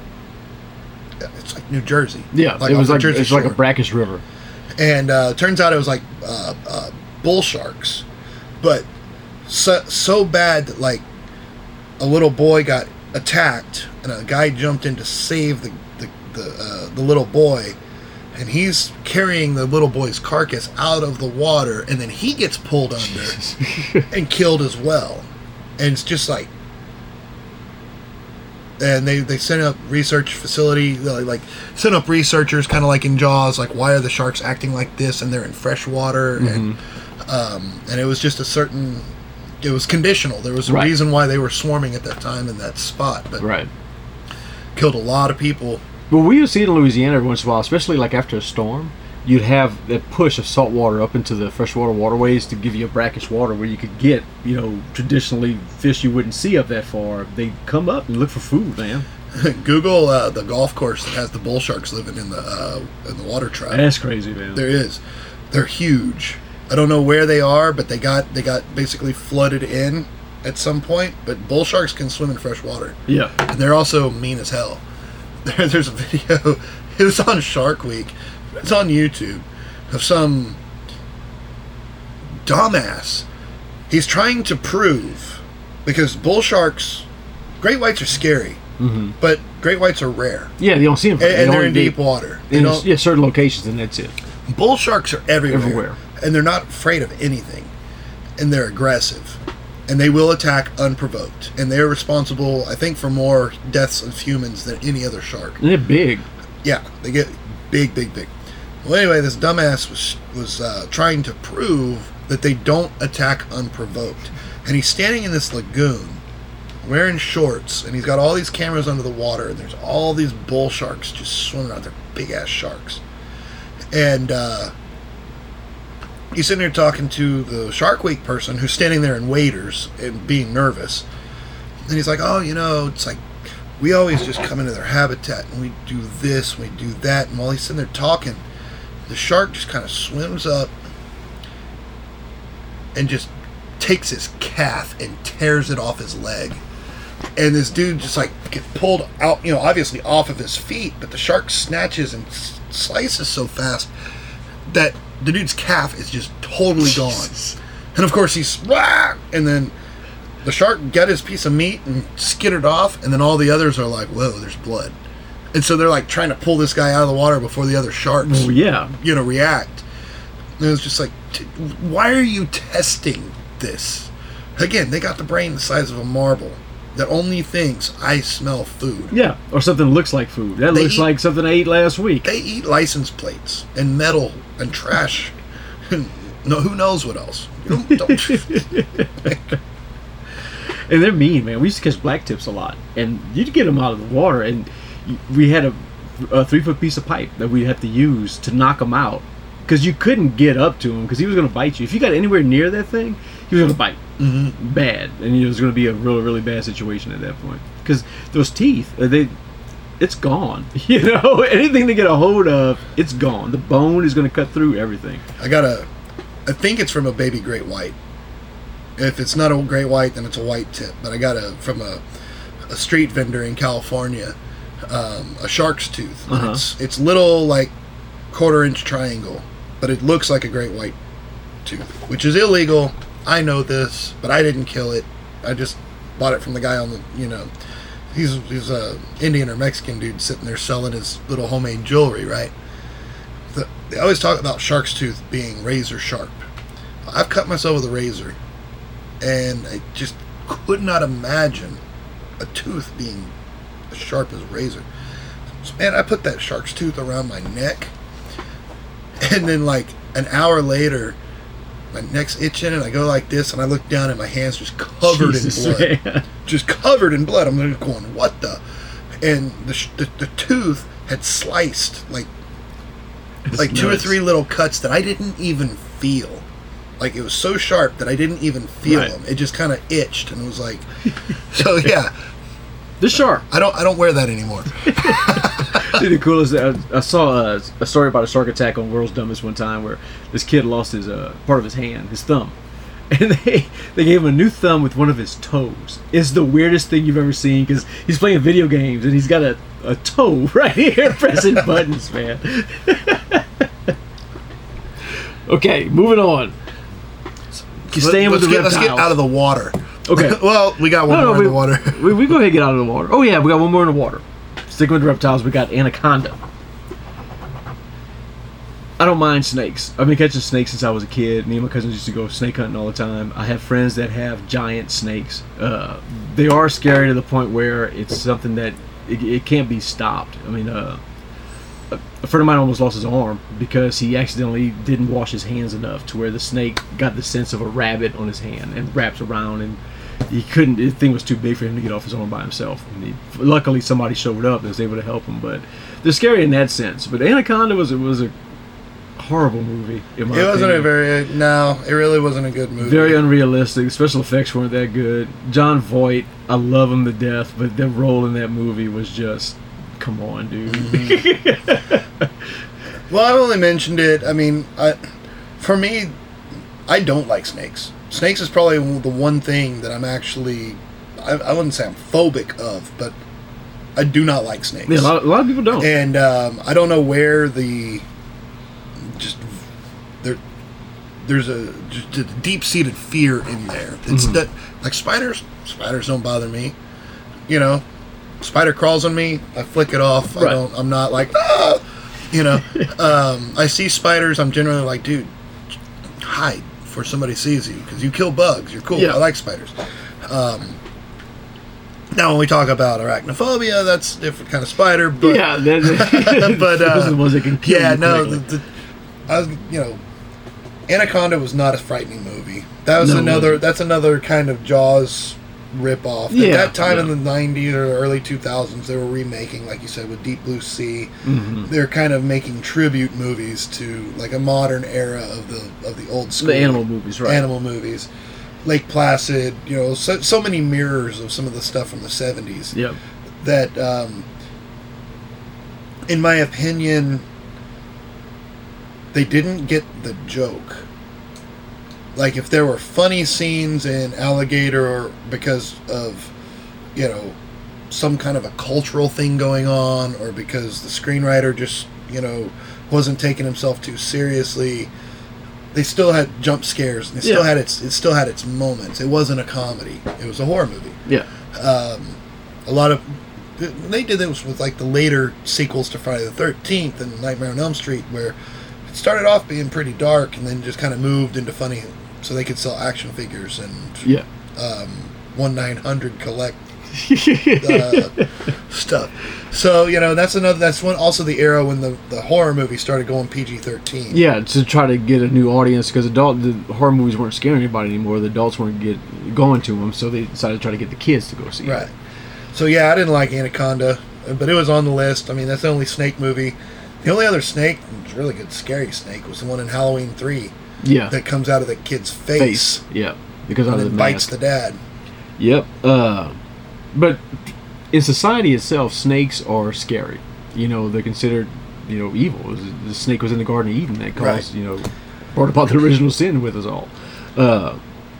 it's like New Jersey. Yeah, like it was off the like Jersey it's like a Shore. brackish river. And uh, turns out it was like uh, uh, bull sharks, but so, so bad that like a little boy got attacked, and a guy jumped in to save the the the, uh, the little boy, and he's carrying the little boy's carcass out of the water, and then he gets pulled under and killed as well. And it's just like, and they, they sent up research facility, uh, like sent up researchers kind of like in Jaws, like why are the sharks acting like this, and they're in fresh water, Mm-hmm. and um, and it was just a certain, it was conditional. There was a Right. reason why they were swarming at that time in that spot, but Right. killed a lot of people. But we would see it in Louisiana every once in a while, especially like after a storm. You'd have that push of salt water up into the freshwater waterways to give you a brackish water where you could get, you know, traditionally fish you wouldn't see up that far. They come up and look for food, man. Google uh, the golf course that has the bull sharks living in the uh, in the water tribe. That's crazy, man. There is, they're huge. I don't know where they are, but they got they got basically flooded in at some point. But bull sharks can swim in fresh water, Yeah. and they're also mean as hell. There, there's a video. It was on Shark Week. It's on YouTube of some dumbass. He's trying to prove, because bull sharks, great whites are scary, Mm-hmm. but great whites are rare, Yeah, you don't see them. and, and they're only in be- deep water. You In know, yeah, certain locations, and that's it. bull sharks are everywhere, Everywhere. and they're not afraid of anything, and they're aggressive, and they will attack unprovoked, and they're responsible, I think, for more deaths of humans than any other shark. And they're big. Yeah, they get big, big, big. Well, anyway, this dumbass was was uh, trying to prove that they don't attack unprovoked, and he's standing in this lagoon, wearing shorts, and he's got all these cameras under the water, and there's all these bull sharks just swimming around. They're big ass sharks, and uh, he's sitting there talking to the Shark Week person who's standing there in waders and being nervous, and he's like, "Oh, you know, it's like." We always just come into their habitat and we do this, we do that, and while he's sitting there talking, the shark just kind of swims up and just takes his calf and tears it off his leg. And this dude just like gets pulled out, you know, obviously off of his feet, but the shark snatches and s- slices so fast that the dude's calf is just totally gone. And of course he's, Wah! And then the shark got his piece of meat and skittered off, and then all the others are like, whoa, there's blood. And so they're like trying to pull this guy out of the water before the other sharks, Well, yeah. you know, react. And it was just like, t- why are you testing this? Again, they got the brain the size of a marble that only thinks I smell food. Yeah, or something that looks like food. That They looks eat- like something I ate last week. They eat license plates and metal and trash. And no, who knows what else? You don't, don't. And they're mean, man. We used to catch black tips a lot, and you'd get them out of the water, and we had a, a three foot piece of pipe that we had to use to knock them out, because you couldn't get up to him because he was going to bite you. If you got anywhere near that thing, he was going to bite Mm-hmm. bad, and it was going to be a really, really bad situation at that point. Because those teeth, they, it's gone. You know, anything they get a hold of, it's gone. The bone is going to cut through everything. I got a, I think it's from a baby great white. If it's not a great white, then it's a white tip. But I got a from a, a street vendor in California, um, a shark's tooth. And Uh-huh. It's it's little like quarter inch triangle, but it looks like a great white tooth, which is illegal. I know this, but I didn't kill it. I just bought it from the guy on the, you know, he's he's a Indian or Mexican dude sitting there selling his little homemade jewelry, right? The, they always talk about shark's tooth being razor sharp. I've cut myself with a razor, and I just could not imagine a tooth being as sharp as a razor. So, man, I put that shark's tooth around my neck, and then like an hour later, my neck's itching, and I go like this, and I look down, and my hand's just covered Jesus, in blood. man. Just covered in blood. I'm just going, what the? And the sh- the, the tooth had sliced like It's like two or nuts. three little cuts that I didn't even feel. Like it was so sharp that I didn't even feel Right. them. It just kind of itched, and it was like, so yeah. The shark. I don't I don't wear that anymore. Dude, the coolest. I, I saw a, a story about a shark attack on World's Dumbest one time, where this kid lost his uh, part of his hand, his thumb, and they they gave him a new thumb with one of his toes. It's the weirdest thing you've ever seen, because he's playing video games and he's got a, a toe right here pressing buttons, man. Okay, moving on. Staying with let's the get, reptiles. let's get out of the water. Okay. Well, we got one No, no, more in we, the water. we, we go ahead and get out of the water. Oh yeah, we got one more in the water. Sticking with the reptiles, we got anaconda. I don't mind snakes. I've been catching snakes since I was a kid. Me and my cousins used to go snake hunting all the time. I have friends that have giant snakes. Uh, they are scary to the point where it's something that it, it can't be stopped. I mean, uh, a a friend of mine almost lost his arm because he accidentally didn't wash his hands enough to where the snake got the sense of a rabbit on his hand and wraps around, and he couldn't. The thing was too big for him to get off his arm by himself. And he, luckily, somebody showed up and was able to help him. But they're scary in that sense. But Anaconda was it was a horrible movie. In my It wasn't a opinion. very no. It really wasn't a good movie. Very unrealistic. The special effects weren't that good. John Voight, I love him to death, but the role in that movie was just, come on, dude. Mm-hmm. Well, I only mentioned it. I mean, I, for me, I don't like snakes. Snakes is probably the one thing that I'm actually, I, I wouldn't say I'm phobic of, but I do not like snakes. Yeah, a lot, a lot of people don't. And um, I don't know where the, just, there, there's a, just a deep-seated fear in there. It's Mhm. that, like spiders, spiders don't bother me. You know, spider crawls on me, I flick it off. I Right. don't, I'm not like, ah! You know, um, I see spiders, I'm generally like, dude, hide before somebody sees you, because you kill bugs. You're cool. Yeah. I like spiders. Um, now, when we talk about arachnophobia, that's a different kind of spider. But, yeah, that, but uh, those are the ones that can kill yeah, you no, quickly. the, the, I was, you know, Anaconda was not a frightening movie. That was No, it another. wasn't. That's another kind of Jaws rip-off. Yeah, At that time yeah. in the nineties or early two thousands, they were remaking, like you said, with Deep Blue Sea. Mhm. They're kind of making tribute movies to like a modern era of the of the old school The animal movies, right? animal movies. Lake Placid, you know, so, so many mirrors of some of the stuff from the seventies Yep. that, um, in my opinion, they didn't get the joke. Like, if there were funny scenes in Alligator or because of, you know, some kind of a cultural thing going on, or because the screenwriter just, you know, wasn't taking himself too seriously, they still had jump scares. And it still Yeah. had its it still had its moments. It wasn't a comedy. It was a horror movie. Yeah. Um, a lot of they did this with like the later sequels to Friday the thirteenth and Nightmare on Elm Street, where it started off being pretty dark and then just kind of moved into funny, so they could sell action figures and Yeah. um, one nine hundred collect uh, stuff. So you know that's another that's one also the era when the, the horror movie started going P G thirteen. Yeah, to try to get a new audience, because adult the horror movies weren't scaring anybody anymore. The adults weren't get going to them, so they decided to try to get the kids to go see Right. it. So yeah, I didn't like Anaconda, but it was on the list. I mean, that's the only snake movie. The only other snake, was really good, scary snake, was the one in Halloween three Yeah. that comes out of the kid's face, Face. Yeah. Because and out of then the bites mask. the dad. Yep. Uh, but in society itself, snakes are scary. You know, they're considered, you know, evil. The snake was in the Garden of Eden that caused, Right. you know, brought about the original sin with us all. Uh,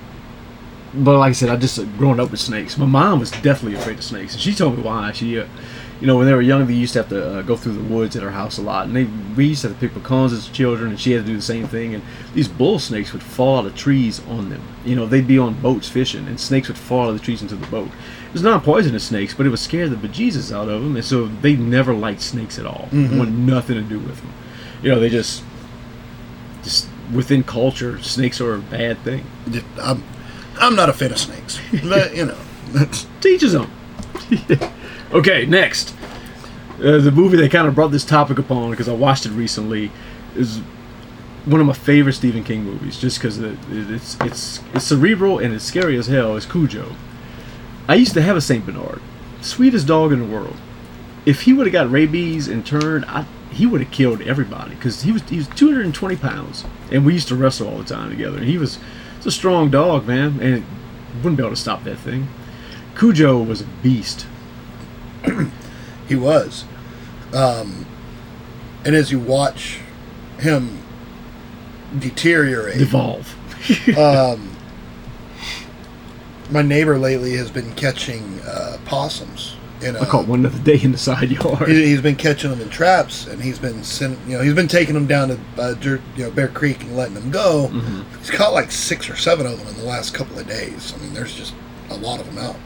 but like I said, I just uh, growing up with snakes. My mom was definitely afraid of snakes, and she told me why. She, uh, you know, when they were young, they used to have to uh, go through the woods at her house a lot, and they we used to have to pick pecans as children, and she had to do the same thing. And these bull snakes would fall out of trees on them. You know, they'd be on boats fishing, and snakes would fall out of the trees into the boat. It was not poisonous snakes, but it would scare the bejesus out of them, and so they never liked snakes at all. Mhm. They wanted nothing to do with them. You know, they just, just within culture, snakes are a bad thing. I'm, I'm not a fan of snakes, but you know, that's Teaches them. Okay, next. Uh, the movie that kind of brought this topic upon, because I watched it recently, is one of my favorite Stephen King movies, just because it, it, it's it's it's cerebral and it's scary as hell. Is Cujo. I used to have a Saint Bernard, sweetest dog in the world. If he would have got rabies and turned, I, he would have killed everybody, because he was he was two hundred twenty pounds, and we used to wrestle all the time together. And he was it's a strong dog, man, and it wouldn't be able to stop that thing. Cujo was a beast. he was. Um, and as you watch him deteriorate, Devolve. um, my neighbor lately has been catching uh, possums. In a, I caught one the other day in the side yard. he, he's been catching them in traps, and he's been send, you know he's been taking them down to uh, Jer- you know Bear Creek and letting them go. Mm-hmm. He's caught like six or seven of them in the last couple of days. I mean, there's just a lot of them out.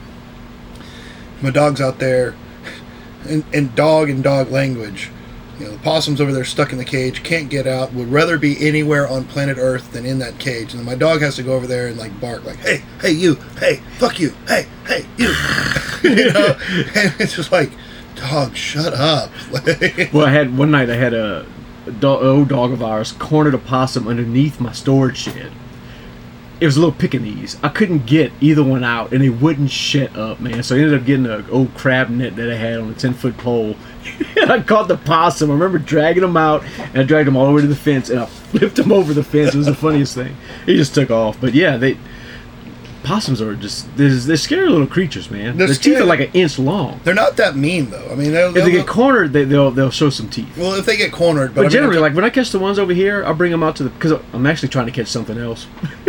My dog's out there, in, in dog and dog language. You know, the possum's over there stuck in the cage, can't get out, would rather be anywhere on planet Earth than in that cage. And then my dog has to go over there and like bark, like, "Hey, hey, you, hey, fuck you, hey, hey, you." You know, and it's just like, dog, shut up. Well, I had one night. I had a, a dog, old dog of ours cornered a possum underneath my storage shed. It was a little Pekingese. I couldn't get either one out, and they wouldn't shut up, man. So I ended up getting an old crab net that I had on a ten foot pole. And I caught the possum. I remember dragging him out, and I dragged him all the way to the fence, and I flipped him over the fence. It was the funniest thing. He just took off. But yeah, they possums are just they're, they're scary little creatures, man. They're Their teeth scary. are like an inch long. They're not that mean, though. I mean, they'll, If they'll, they get cornered, they, they'll they'll show some teeth. well, if they get cornered, but, But I mean, generally, if- like when I catch the ones over here, I'll bring them out to the because I'm actually trying to catch something else.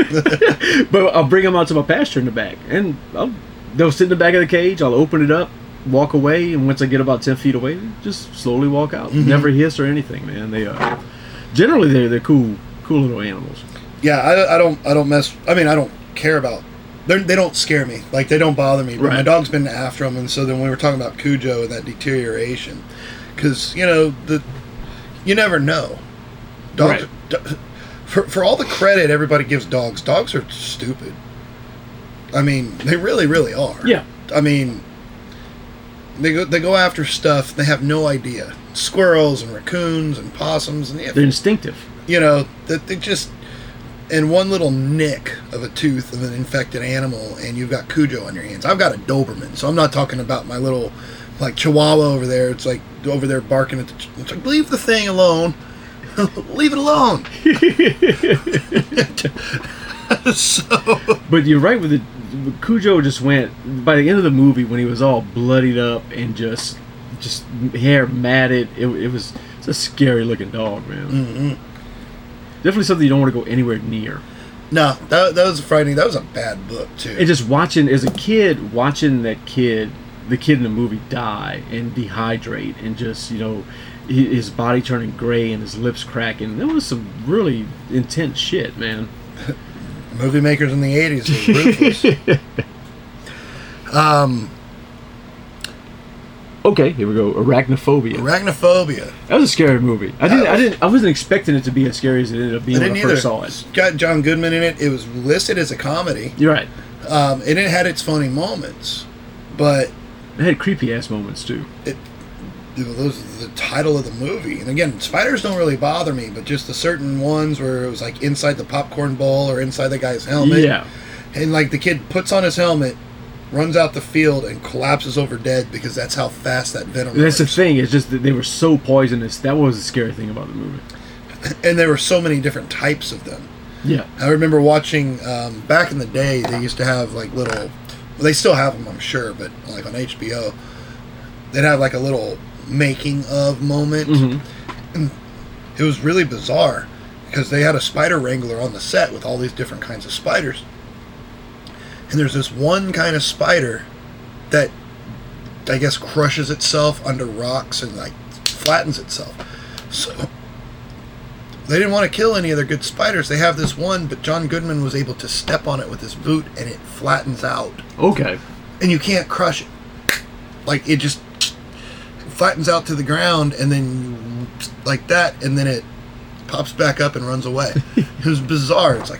But I'll bring them out to my pasture in the back, and I'll, they'll sit in the back of the cage. I'll open it up, walk away, and once I get about ten feet away, just slowly walk out. Mhm. Never hiss or anything, man. They uh, generally they're they're cool, cool little animals. yeah, I, I don't, I don't mess. I mean, I don't care about. They they don't scare me. Like they don't bother me. But my Right. dog's been after them, and so then we were talking about Cujo and that deterioration, because you know the, you never know. Dogs, Right. do- for for all the credit everybody gives dogs, dogs are stupid. I mean, they really, really are. Yeah, I mean, they go they go after stuff they have no idea. Squirrels and raccoons and possums and they're instinctive. you know that they just in one little nick of a tooth of an infected animal, and you've got Cujo on your hands. I've got a Doberman, so I'm not talking about my little like Chihuahua over there. It's like over there barking at the. Ch- It's like leave the thing alone. Leave it alone. So But you're right with it. Cujo just went by the end of the movie when he was all bloodied up and just just hair matted. It, it was it's a scary looking dog, man. mhm. Definitely something you don't want to go anywhere near. no, that that was frightening. That was a bad book too. And just watching as a kid, watching that kid, the kid in the movie die and dehydrate and just you know he, his body turning gray and his lips cracking. That was some really intense shit, man. Movie makers in the eighties were ruthless. um, okay, here we go. Arachnophobia. Arachnophobia. That was a scary movie. I didn't. I didn't. I wasn't expecting it to be as scary as it ended up being when I either. first saw it. It's got John Goodman in it. It was listed as a comedy. You're right. Um, and it had its funny moments, but it had creepy ass moments too. It. Those are the title of the movie. And again, spiders don't really bother me, but just the certain ones where it was like inside the popcorn bowl or inside the guy's helmet. Yeah. And like the kid puts on his helmet, runs out the field, and collapses over dead because that's how fast that venom That's works. the thing. It's just that they were so poisonous. That was the scary thing about the movie. And there were so many different types of them. Yeah. I remember watching, um, back in the day, they used to have like little, well, they still have them, I'm sure, but like on H B O, they'd have like a little making of moment. Mm-hmm. And it was really bizarre because they had a spider wrangler on the set with all these different kinds of spiders. And there's this one kind of spider that I guess crushes itself under rocks and like flattens itself. So they didn't want to kill any of their good spiders. They have this one, but John Goodman was able to step on it with his boot and it flattens out. Okay. And you can't crush it. Like it just flattens out to the ground and then like that, and then it pops back up and runs away. It was bizarre. It's like,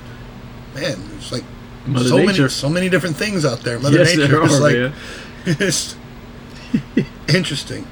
man, it's like Mother so Nature. many so many different things out there. Mother Yes, Nature there is are, like man. it's interesting.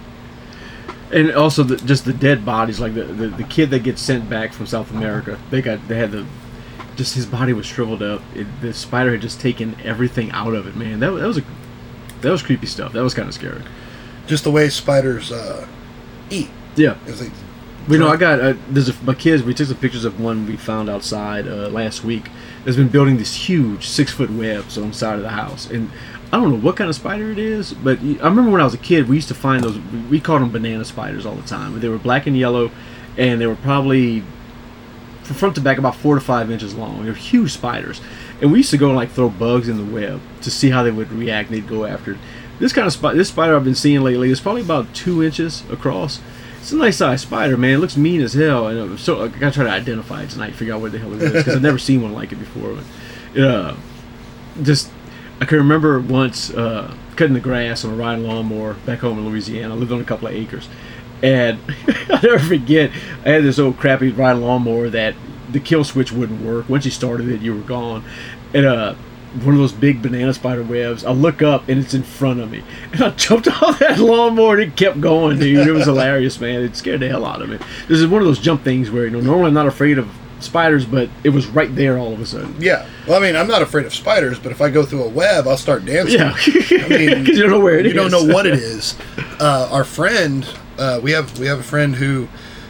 And also the, just the dead bodies, like the, the the kid that gets sent back from South America. They got they had the just his body was shriveled up. It, the spider had just taken everything out of it. Man, that that was a that was creepy stuff. That was kind of scary. Just the way spiders uh, eat. Yeah. It was like, We know I got uh, there's a, my kids. We took some pictures of one we found outside uh, last week. Has been building this huge six foot webs on the side of the house, and I don't know what kind of spider it is, but I remember when I was a kid, we used to find those. We called them banana spiders all the time. They were black and yellow, and they were probably from front to back about four to five inches long. They're huge spiders, and we used to go and like throw bugs in the web to see how they would react. And they'd go after it. This kind of spider, this spider I've been seeing lately is probably about two inches across. It's a nice sized spider, man. It looks mean as hell, and I'm so I gotta try to identify it tonight, figure out what the hell it is, because I've never seen one like it before. But, uh, just I can remember once uh, cutting the grass on a riding lawnmower back home in Louisiana. I lived on a couple of acres, and I'll never forget. I had this old crappy riding lawnmower that the kill switch wouldn't work. Once you started it, you were gone, and uh. one of those big banana spider webs. I look up and it's in front of me, and I jumped off that lawnmower and it kept going, dude. It was hilarious, man. It scared the hell out of me. This is one of those jump things where, you know, normally I'm not afraid of spiders, but it was right there all of a sudden. yeah. Well, I mean, I'm not afraid of spiders, but if I go through a web, I'll start dancing. Yeah, I mean, because you don't know where it you is. don't know what it is. Uh, our friend, uh, we have we have a friend who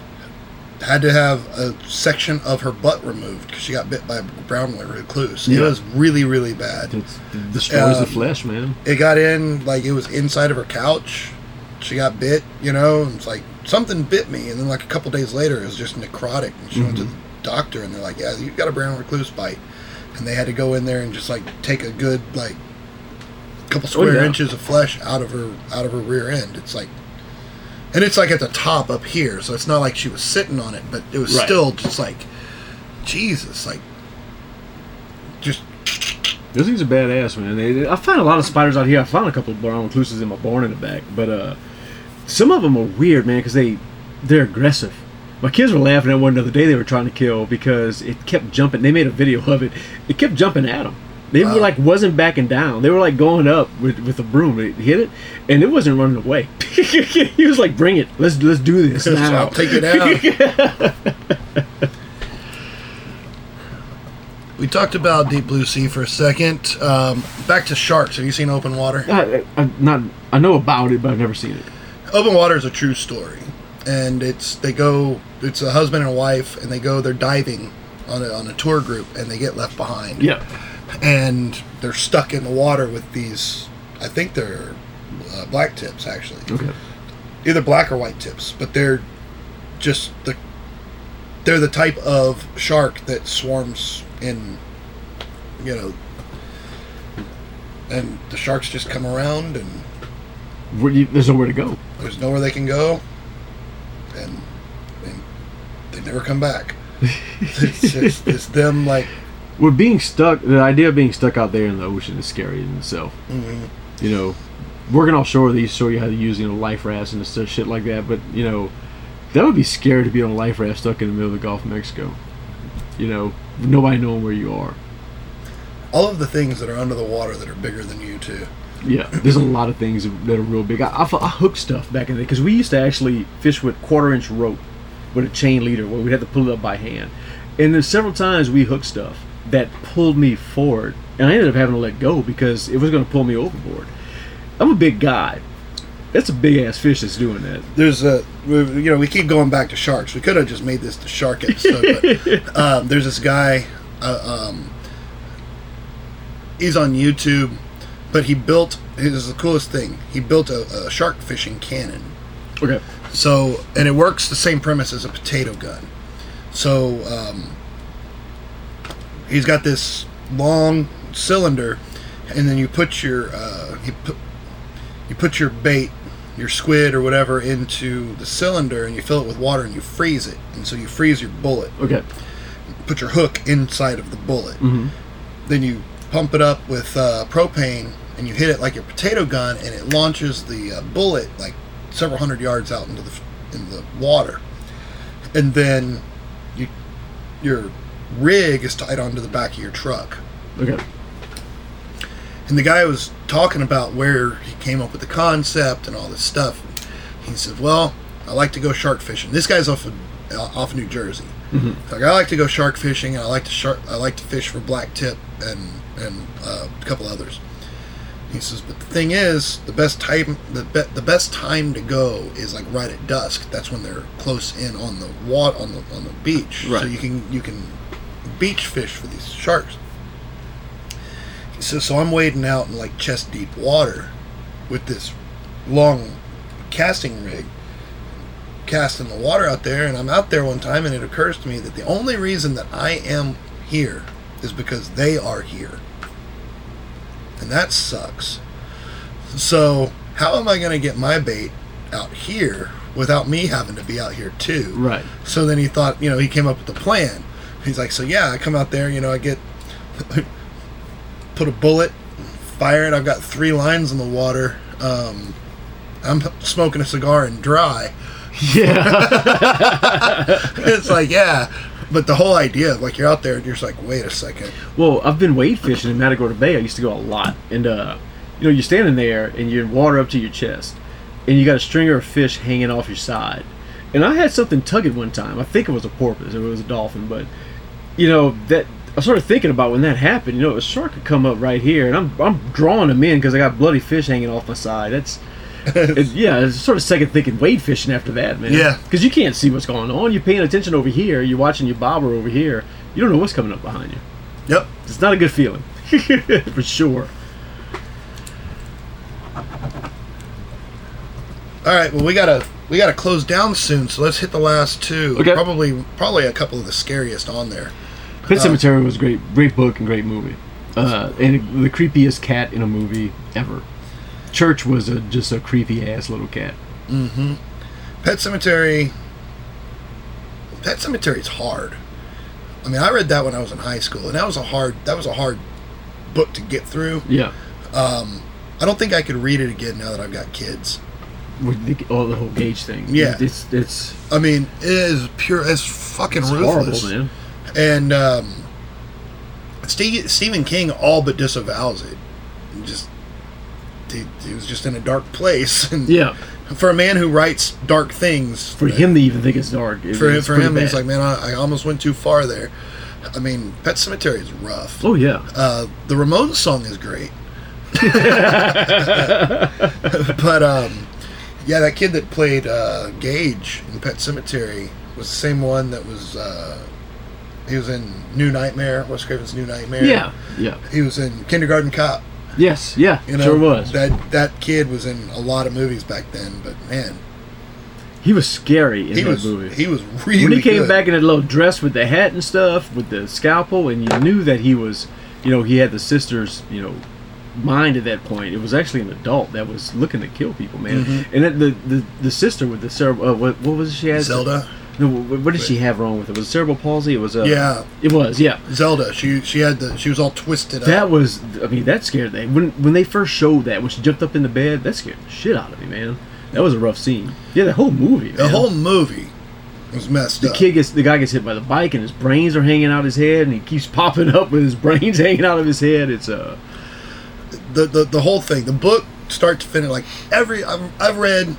had to have a section of her butt removed because she got bit by a brown recluse. It Yeah. was really, really bad. It destroys Um, the flesh, man. It got in, like, it was inside of her couch. She got bit, you know, and it's like, something bit me. And then, like, a couple days later, it was just necrotic. And she went to the doctor, and they're like, yeah, you've got a brown recluse bite. And they had to go in there and just, like, take a good, like, couple square yeah. inches of flesh out of her out of her rear end. It's like, and it's like at the top up here, so it's not like she was sitting on it, but it was Right. still just like, Jesus, like, just Those things are badass, man. They, I find a lot of spiders out here. I found a couple of brown recluses in my barn in the back, but uh, some of them are weird, man, because they they're aggressive. My kids were laughing at one the other day they were trying to kill because it kept jumping. They made a video of it. It kept jumping at them. They Wow. were like wasn't backing down. They were like going up with, with a broom. It hit it, and it wasn't running away. He was like, "Bring it. Let's let's do this now. I'll take it out." We talked about Deep Blue Sea for a second. Um, back to sharks. Have you seen Open Water? I, I, not. I know about it, but I've never seen it. Open Water is a true story, and it's they go. It's a husband and a wife, and they go. They're diving on a, on a tour group, and they get left behind. Yeah. And they're stuck in the water with these. I think they're uh, black tips, actually. Okay. Either black or white tips, but they're just the. They're the type of shark that swarms in, you know, and the sharks just come around and Where you, there's nowhere to go. there's nowhere they can go. and, and they never come back. it's, just, it's them like. Well, being stuck. The idea of being stuck out there in the ocean is scary in itself. Mm-hmm. You know, working offshore, they show you how to use you know life rafts and stuff, shit like that. But you know, that would be scary to be on a life raft stuck in the middle of the Gulf of Mexico. You know, nobody knowing where you are. All of the things that are under the water that are bigger than you too. Yeah, there's a lot of things that are real big. I, I, I hooked stuff back in the day because we used to actually fish with quarter inch rope with a chain leader where we'd have to pull it up by hand. And there's several times we hooked stuff that pulled me forward, and I ended up having to let go because it was going to pull me overboard. I'm a big guy. That's a big ass fish that's doing that. There's a, you know, we keep going back to sharks. We could have just made this the shark episode, but um, there's this guy. Uh, um, he's on YouTube. But he built, this is the coolest thing, he built a, a shark fishing cannon. Okay. So, and it works the same premise as a potato gun. So, um, he's got this long cylinder, and then you put your, uh, you put, you put your bait, your squid or whatever, into the cylinder, and you fill it with water, and you freeze it. And so you freeze your bullet. Okay. Put your hook inside of the bullet. Mm-hmm. Then you pump it up with uh, propane, and you hit it like your potato gun, and it launches the uh, bullet like several hundred yards out into the in the water, and then you your rig is tied onto the back of your truck. Okay. And the guy was talking about where he came up with the concept and all this stuff. He said, "Well, I like to go shark fishing." This guy's off of off New Jersey. Mm-hmm. Like, I like to go shark fishing, and I like to shark. I like to fish for black tip and and uh, a couple others. He says, but the thing is, the best time the be, the best time to go is like right at dusk. That's when they're close in on the water on the on the beach, right. So you can you can beach fish for these sharks. He says, so I'm wading out in like chest deep water with this long casting rig, casting the water out there, and I'm out there one time, and it occurs to me that the only reason that I am here is because they are here. And that sucks. So how am I going to get my bait out here without me having to be out here too? Right. So then he thought, you know, he came up with a plan. He's like, so yeah, I come out there, you know, I get, put a bullet, fire it. I've got three lines in the water. Um, I'm smoking a cigar and dry. Yeah. It's like, yeah. But the whole idea, like, you're out there and you're just like, wait a second. Well, I've been wade fishing in Matagorda Bay. I used to go a lot. And, uh, you know, you're standing there and you're in water up to your chest. And you got a stringer of fish hanging off your side. And I had something tug at one time. I think it was a porpoise. It was a dolphin. But, you know, that I started thinking about when that happened. You know, a shark could come up right here. And I'm, I'm drawing them in because I got bloody fish hanging off my side. That's... it, yeah, it's sort of second thinking wade fishing after that, man. Yeah. Because you can't see what's going on. You're paying attention over here. You're watching your bobber over here. You don't know what's coming up behind you. Yep. It's not a good feeling. For sure. All right, well, we gotta we gotta close down soon, so let's hit the last two. Okay. Probably probably a couple of the scariest on there. Pet Um, Sematary was a great, great book and great movie. Uh, and the creepiest cat in a movie ever. Church was a, just a creepy ass little cat. Mm-hmm. Pet Sematary. Pet Sematary's hard. I mean, I read that when I was in high school, and that was a hard that was a hard book to get through. Yeah. Um, I don't think I could read it again now that I've got kids. With the, all the whole Gage thing. Yeah. It's it's I mean, it is pure. It's fucking it's ruthless, horrible, man. And um, Steve, Stephen King all but disavows it. Just he, he was just in a dark place. And Yeah. for a man who writes dark things, For him to even think it's dark. It, for him, it's for pretty him, bad. he's like, man, I, I almost went too far there. I mean, Pet Sematary is rough. Oh, yeah. Uh, the Ramones song is great. But, um, yeah, that kid that played uh, Gage in Pet Sematary was the same one that was, uh, he was in New Nightmare, Wes Craven's New Nightmare. Yeah, yeah. He was in Kindergarten Cop. Yes, yeah, You know, sure was. That, that kid was in a lot of movies back then, but, man, He was scary in he that was, movie. he was really When he came good. back in that little dress with the hat and stuff, with the scalpel, and you knew that he was, you know, he had the sister's, you know, mind at that point. It was actually an adult that was looking to kill people, man. Mm-hmm. And then the, the the sister with the cerebral, uh, what what was it she had? Zelda. No, what what did she have wrong with it? Was it cerebral palsy? It was. Uh, Yeah. It was. Yeah. Zelda. She she had the she was all twisted up. That was. I mean, that scared me. When when they first showed that, when she jumped up in the bed, that scared the shit out of me, man. That was a rough scene. Yeah, the whole movie. Man. The whole movie was messed The up. kid gets the guy gets hit by the bike, and his brains are hanging out his head, and he keeps popping up with his brains hanging out of his head. It's uh The, the the whole thing, the book, start to finish, like every I've, I've read.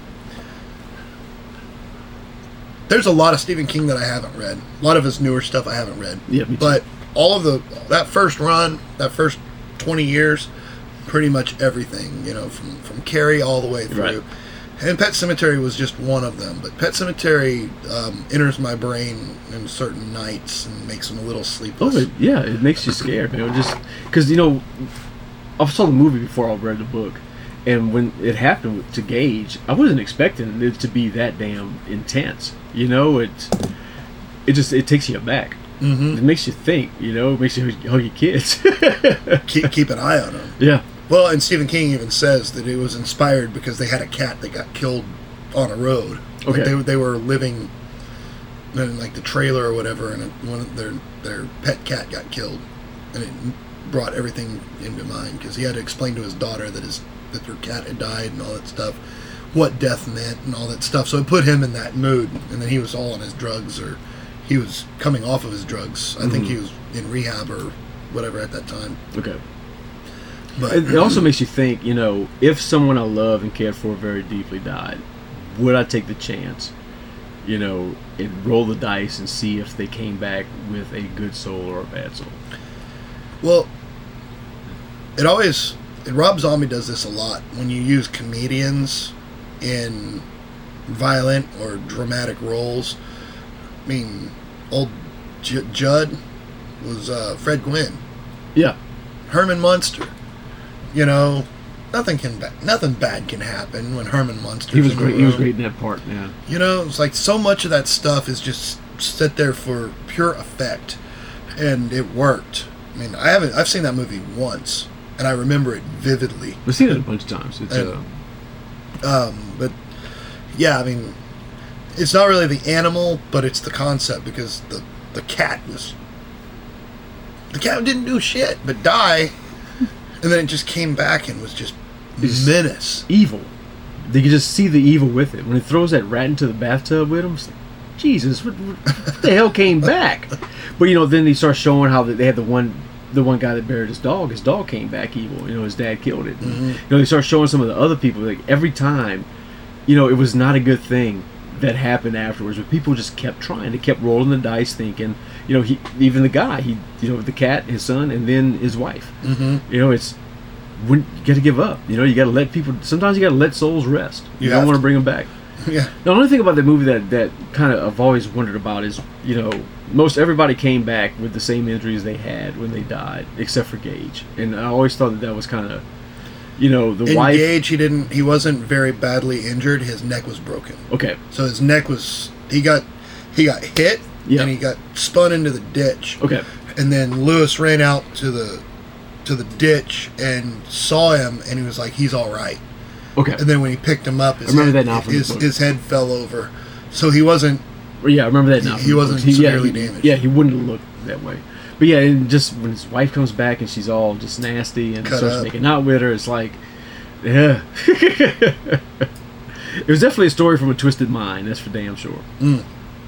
There's a lot of Stephen King that I haven't read. A lot of his newer stuff I haven't read. Yeah, me too. But all of the that first run, that first twenty years, pretty much everything, you know, from from Carrie all the way through. Right. And Pet Sematary was just one of them. But Pet Sematary um, enters my brain in certain nights and makes them a little sleepless. oh it, yeah, it makes you scared, man. Just because you know, I saw the movie before I read the book, and when it happened to Gage, I wasn't expecting it to be that damn intense. You know, it it just it takes you aback. Mm-hmm. It makes you think. You know, it makes you hug your kids. keep, keep an eye on them. Yeah. Well, and Stephen King even says that it was inspired because they had a cat that got killed on a road. Like Okay. they they were living in like the trailer or whatever, and one of their their pet cat got killed, and it brought everything into mind because he had to explain to his daughter that his that their cat had died and all that stuff, what death meant and all that stuff. So it put him in that mood, and then he was all on his drugs, or he was coming off of his drugs. I mm-hmm. think he was in rehab or whatever at that time. Okay. But it, it also makes you think, you know, if someone I love and cared for very deeply died, would I take the chance, you know, and roll the dice and see if they came back with a good soul or a bad soul? Well, it always, and Rob Zombie does this a lot, when you use comedians in violent or dramatic roles. I mean, old J- Judd was uh, Fred Gwynn. Yeah. Herman Munster. You know, nothing can ba- nothing bad can happen when Herman Munster. He was great. He was great in that part, man. You know, it's like so much of that stuff is just sit there for pure effect, and it worked. I mean, I haven't. I've seen that movie once, and I remember it vividly. I've seen it a bunch of times. It's and, uh, um, but yeah, I mean, it's not really the animal, but it's the concept, because the the cat was the cat didn't do shit but die. And then it just came back and was just It's menace. Evil. They could just see the evil with it. When it throws that rat into the bathtub with him, it's like, Jesus, what, what the hell came back? But, you know, then they start showing how they had the one the one guy that buried his dog. His dog came back evil. You know, his dad killed it. Mm-hmm. You know, they start showing some of the other people. Like, every time, you know, it was not a good thing that happened afterwards. But people just kept trying. They kept rolling the dice thinking, you know, he even the guy, he, you know, the cat, his son, and then his wife. Mm-hmm. You know, it's when you got to give up. You know, you got to let people. Sometimes you got to let souls rest. You, You don't have want to. to bring them back. Yeah. The only thing about that movie that that kind of I've always wondered about is, you know, most everybody came back with the same injuries they had when they died, except for Gage. And I always thought that that was kind of, you know, the In wife. Gage, he didn't. He wasn't very badly injured. His neck was broken. Okay. So his neck was. He got. He got hit. Yeah. And he got spun into the ditch. Okay. And then Lewis ran out to the to the ditch and saw him, and he was like, "He's all right." Okay. And then when he picked him up, his I remember head, that now from the his book. his head fell over. So he wasn't. Well, yeah, I remember that now. He- from he the wasn't books. yeah, severely he- damaged. Yeah, he wouldn't look that way. But yeah, and just when his wife comes back and she's all just nasty and Cut starts up. making out with her, it's like, yeah. It was definitely a story from a twisted mind. That's for damn sure. Mm.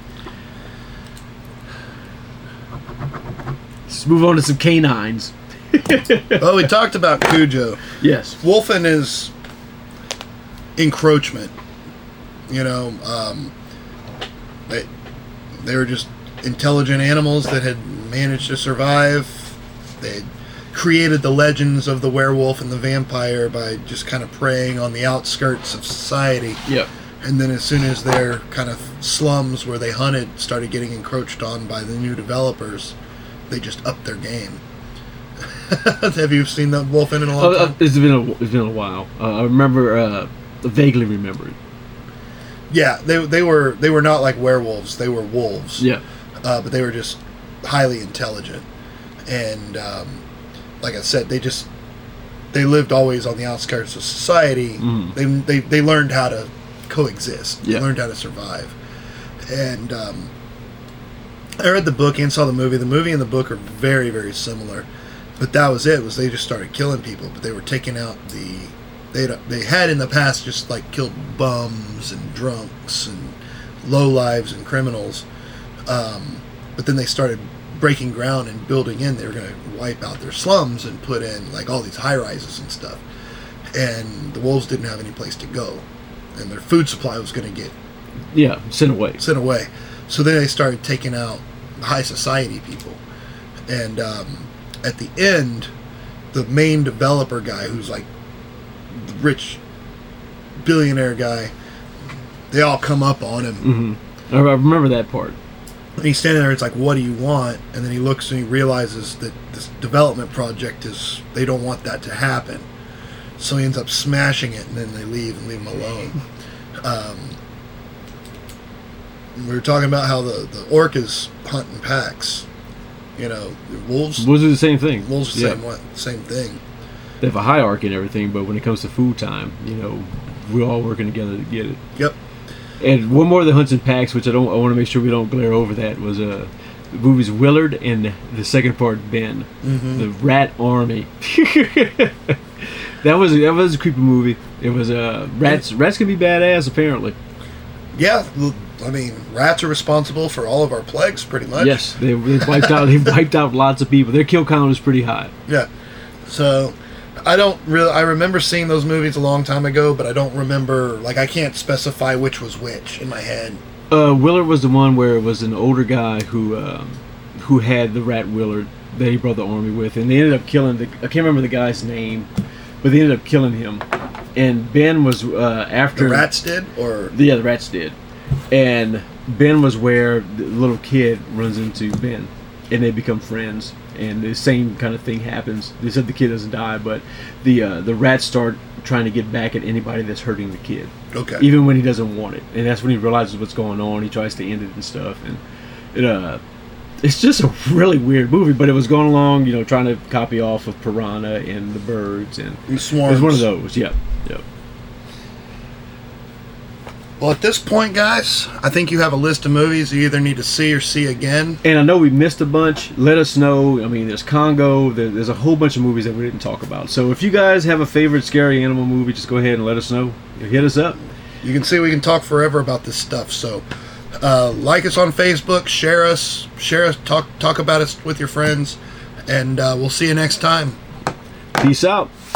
Let's move on to some canines. Well, we talked about Cujo. Yes. Wolfen is encroachment. You know, um, they they were just intelligent animals that had managed to survive. They created the legends of the werewolf and the vampire by just kind of preying on the outskirts of society. Yep. And then as soon as their kind of slums where they hunted started getting encroached on by the new developers, they just upped their game. Have you seen the Wolfen in a long Uh, uh, time? it's been a it's been a while. Uh, I remember, uh, vaguely remember it. Yeah, they they were they were not like werewolves. They were wolves. Yeah. Uh, but they were just highly intelligent, and um, like I said, they just they lived always on the outskirts of society. Mm. They, they they learned how to coexist. They Yeah. learned how to survive. And um, I read the book and saw the movie. The movie and the book are very, very similar. But that was it. Was they just started killing people, but they were taking out the they they had in the past just like killed bums and drunks and lowlives and criminals. Um, but then they started breaking ground and building in. They were going to wipe out their slums and put in like all these high rises and stuff. And the wolves didn't have any place to go, and their food supply was going to get Yeah, sent away. sent away. So then they started taking out high society people. And um, at the end, the main developer guy, who's like the rich billionaire guy, they all come up on him. Mm-hmm. I remember that part. And he's standing there, it's like, what do you want? And then he looks and he realizes that this development project is, they don't want that to happen. So he ends up smashing it, and then they leave and leave him alone. Um, we were talking about how the, the orcas hunt in packs. You know, the wolves, Wolves are the same thing. wolves the Yeah. same, way, same thing. They have a hierarchy and everything, but when it comes to food time, you know, we're all working together to get it. Yep. And one more of the hunts and packs, which I don't, I want to make sure we don't glare over that, was uh, the movies Willard and the second part Ben, Mm-hmm. the Rat Army. that was that was a creepy movie. It was uh, rats. Rats can be badass, apparently. Yeah, l- I mean, rats are responsible for all of our plagues, pretty much. Yes, they they wiped out. They wiped out lots of people. Their kill count was pretty high. Yeah. So, I don't really. I remember seeing those movies a long time ago, but I don't remember. Like, I can't specify which was which in my head. Uh, Willard was the one where it was an older guy who um, who had the rat Willard that he brought the army with, and they ended up killing the. I can't remember the guy's name, but they ended up killing him. And Ben was uh, after The rats did, or Yeah, the rats did. And Ben was where the little kid runs into Ben, and they become friends. And the same kind of thing happens. They said the kid doesn't die, but the uh, the rats start trying to get back at anybody that's hurting the kid, okay, even when he doesn't want it. And that's when he realizes what's going on. He tries to end it and stuff. And it uh, it's just a really weird movie. But it was going along, you know, trying to copy off of Piranha and the birds, and and it swarms. was one of those. Yep, yep. Well, at this point, guys, I think you have a list of movies you either need to see or see again. And I know we missed a bunch. Let us know. I mean, there's Congo. There, there's a whole bunch of movies that we didn't talk about. So if you guys have a favorite scary animal movie, just go ahead and let us know. Hit us up. You can see we can talk forever about this stuff. So, uh, like us on Facebook, share us, share us, talk talk about us with your friends, and uh, we'll see you next time. Peace out.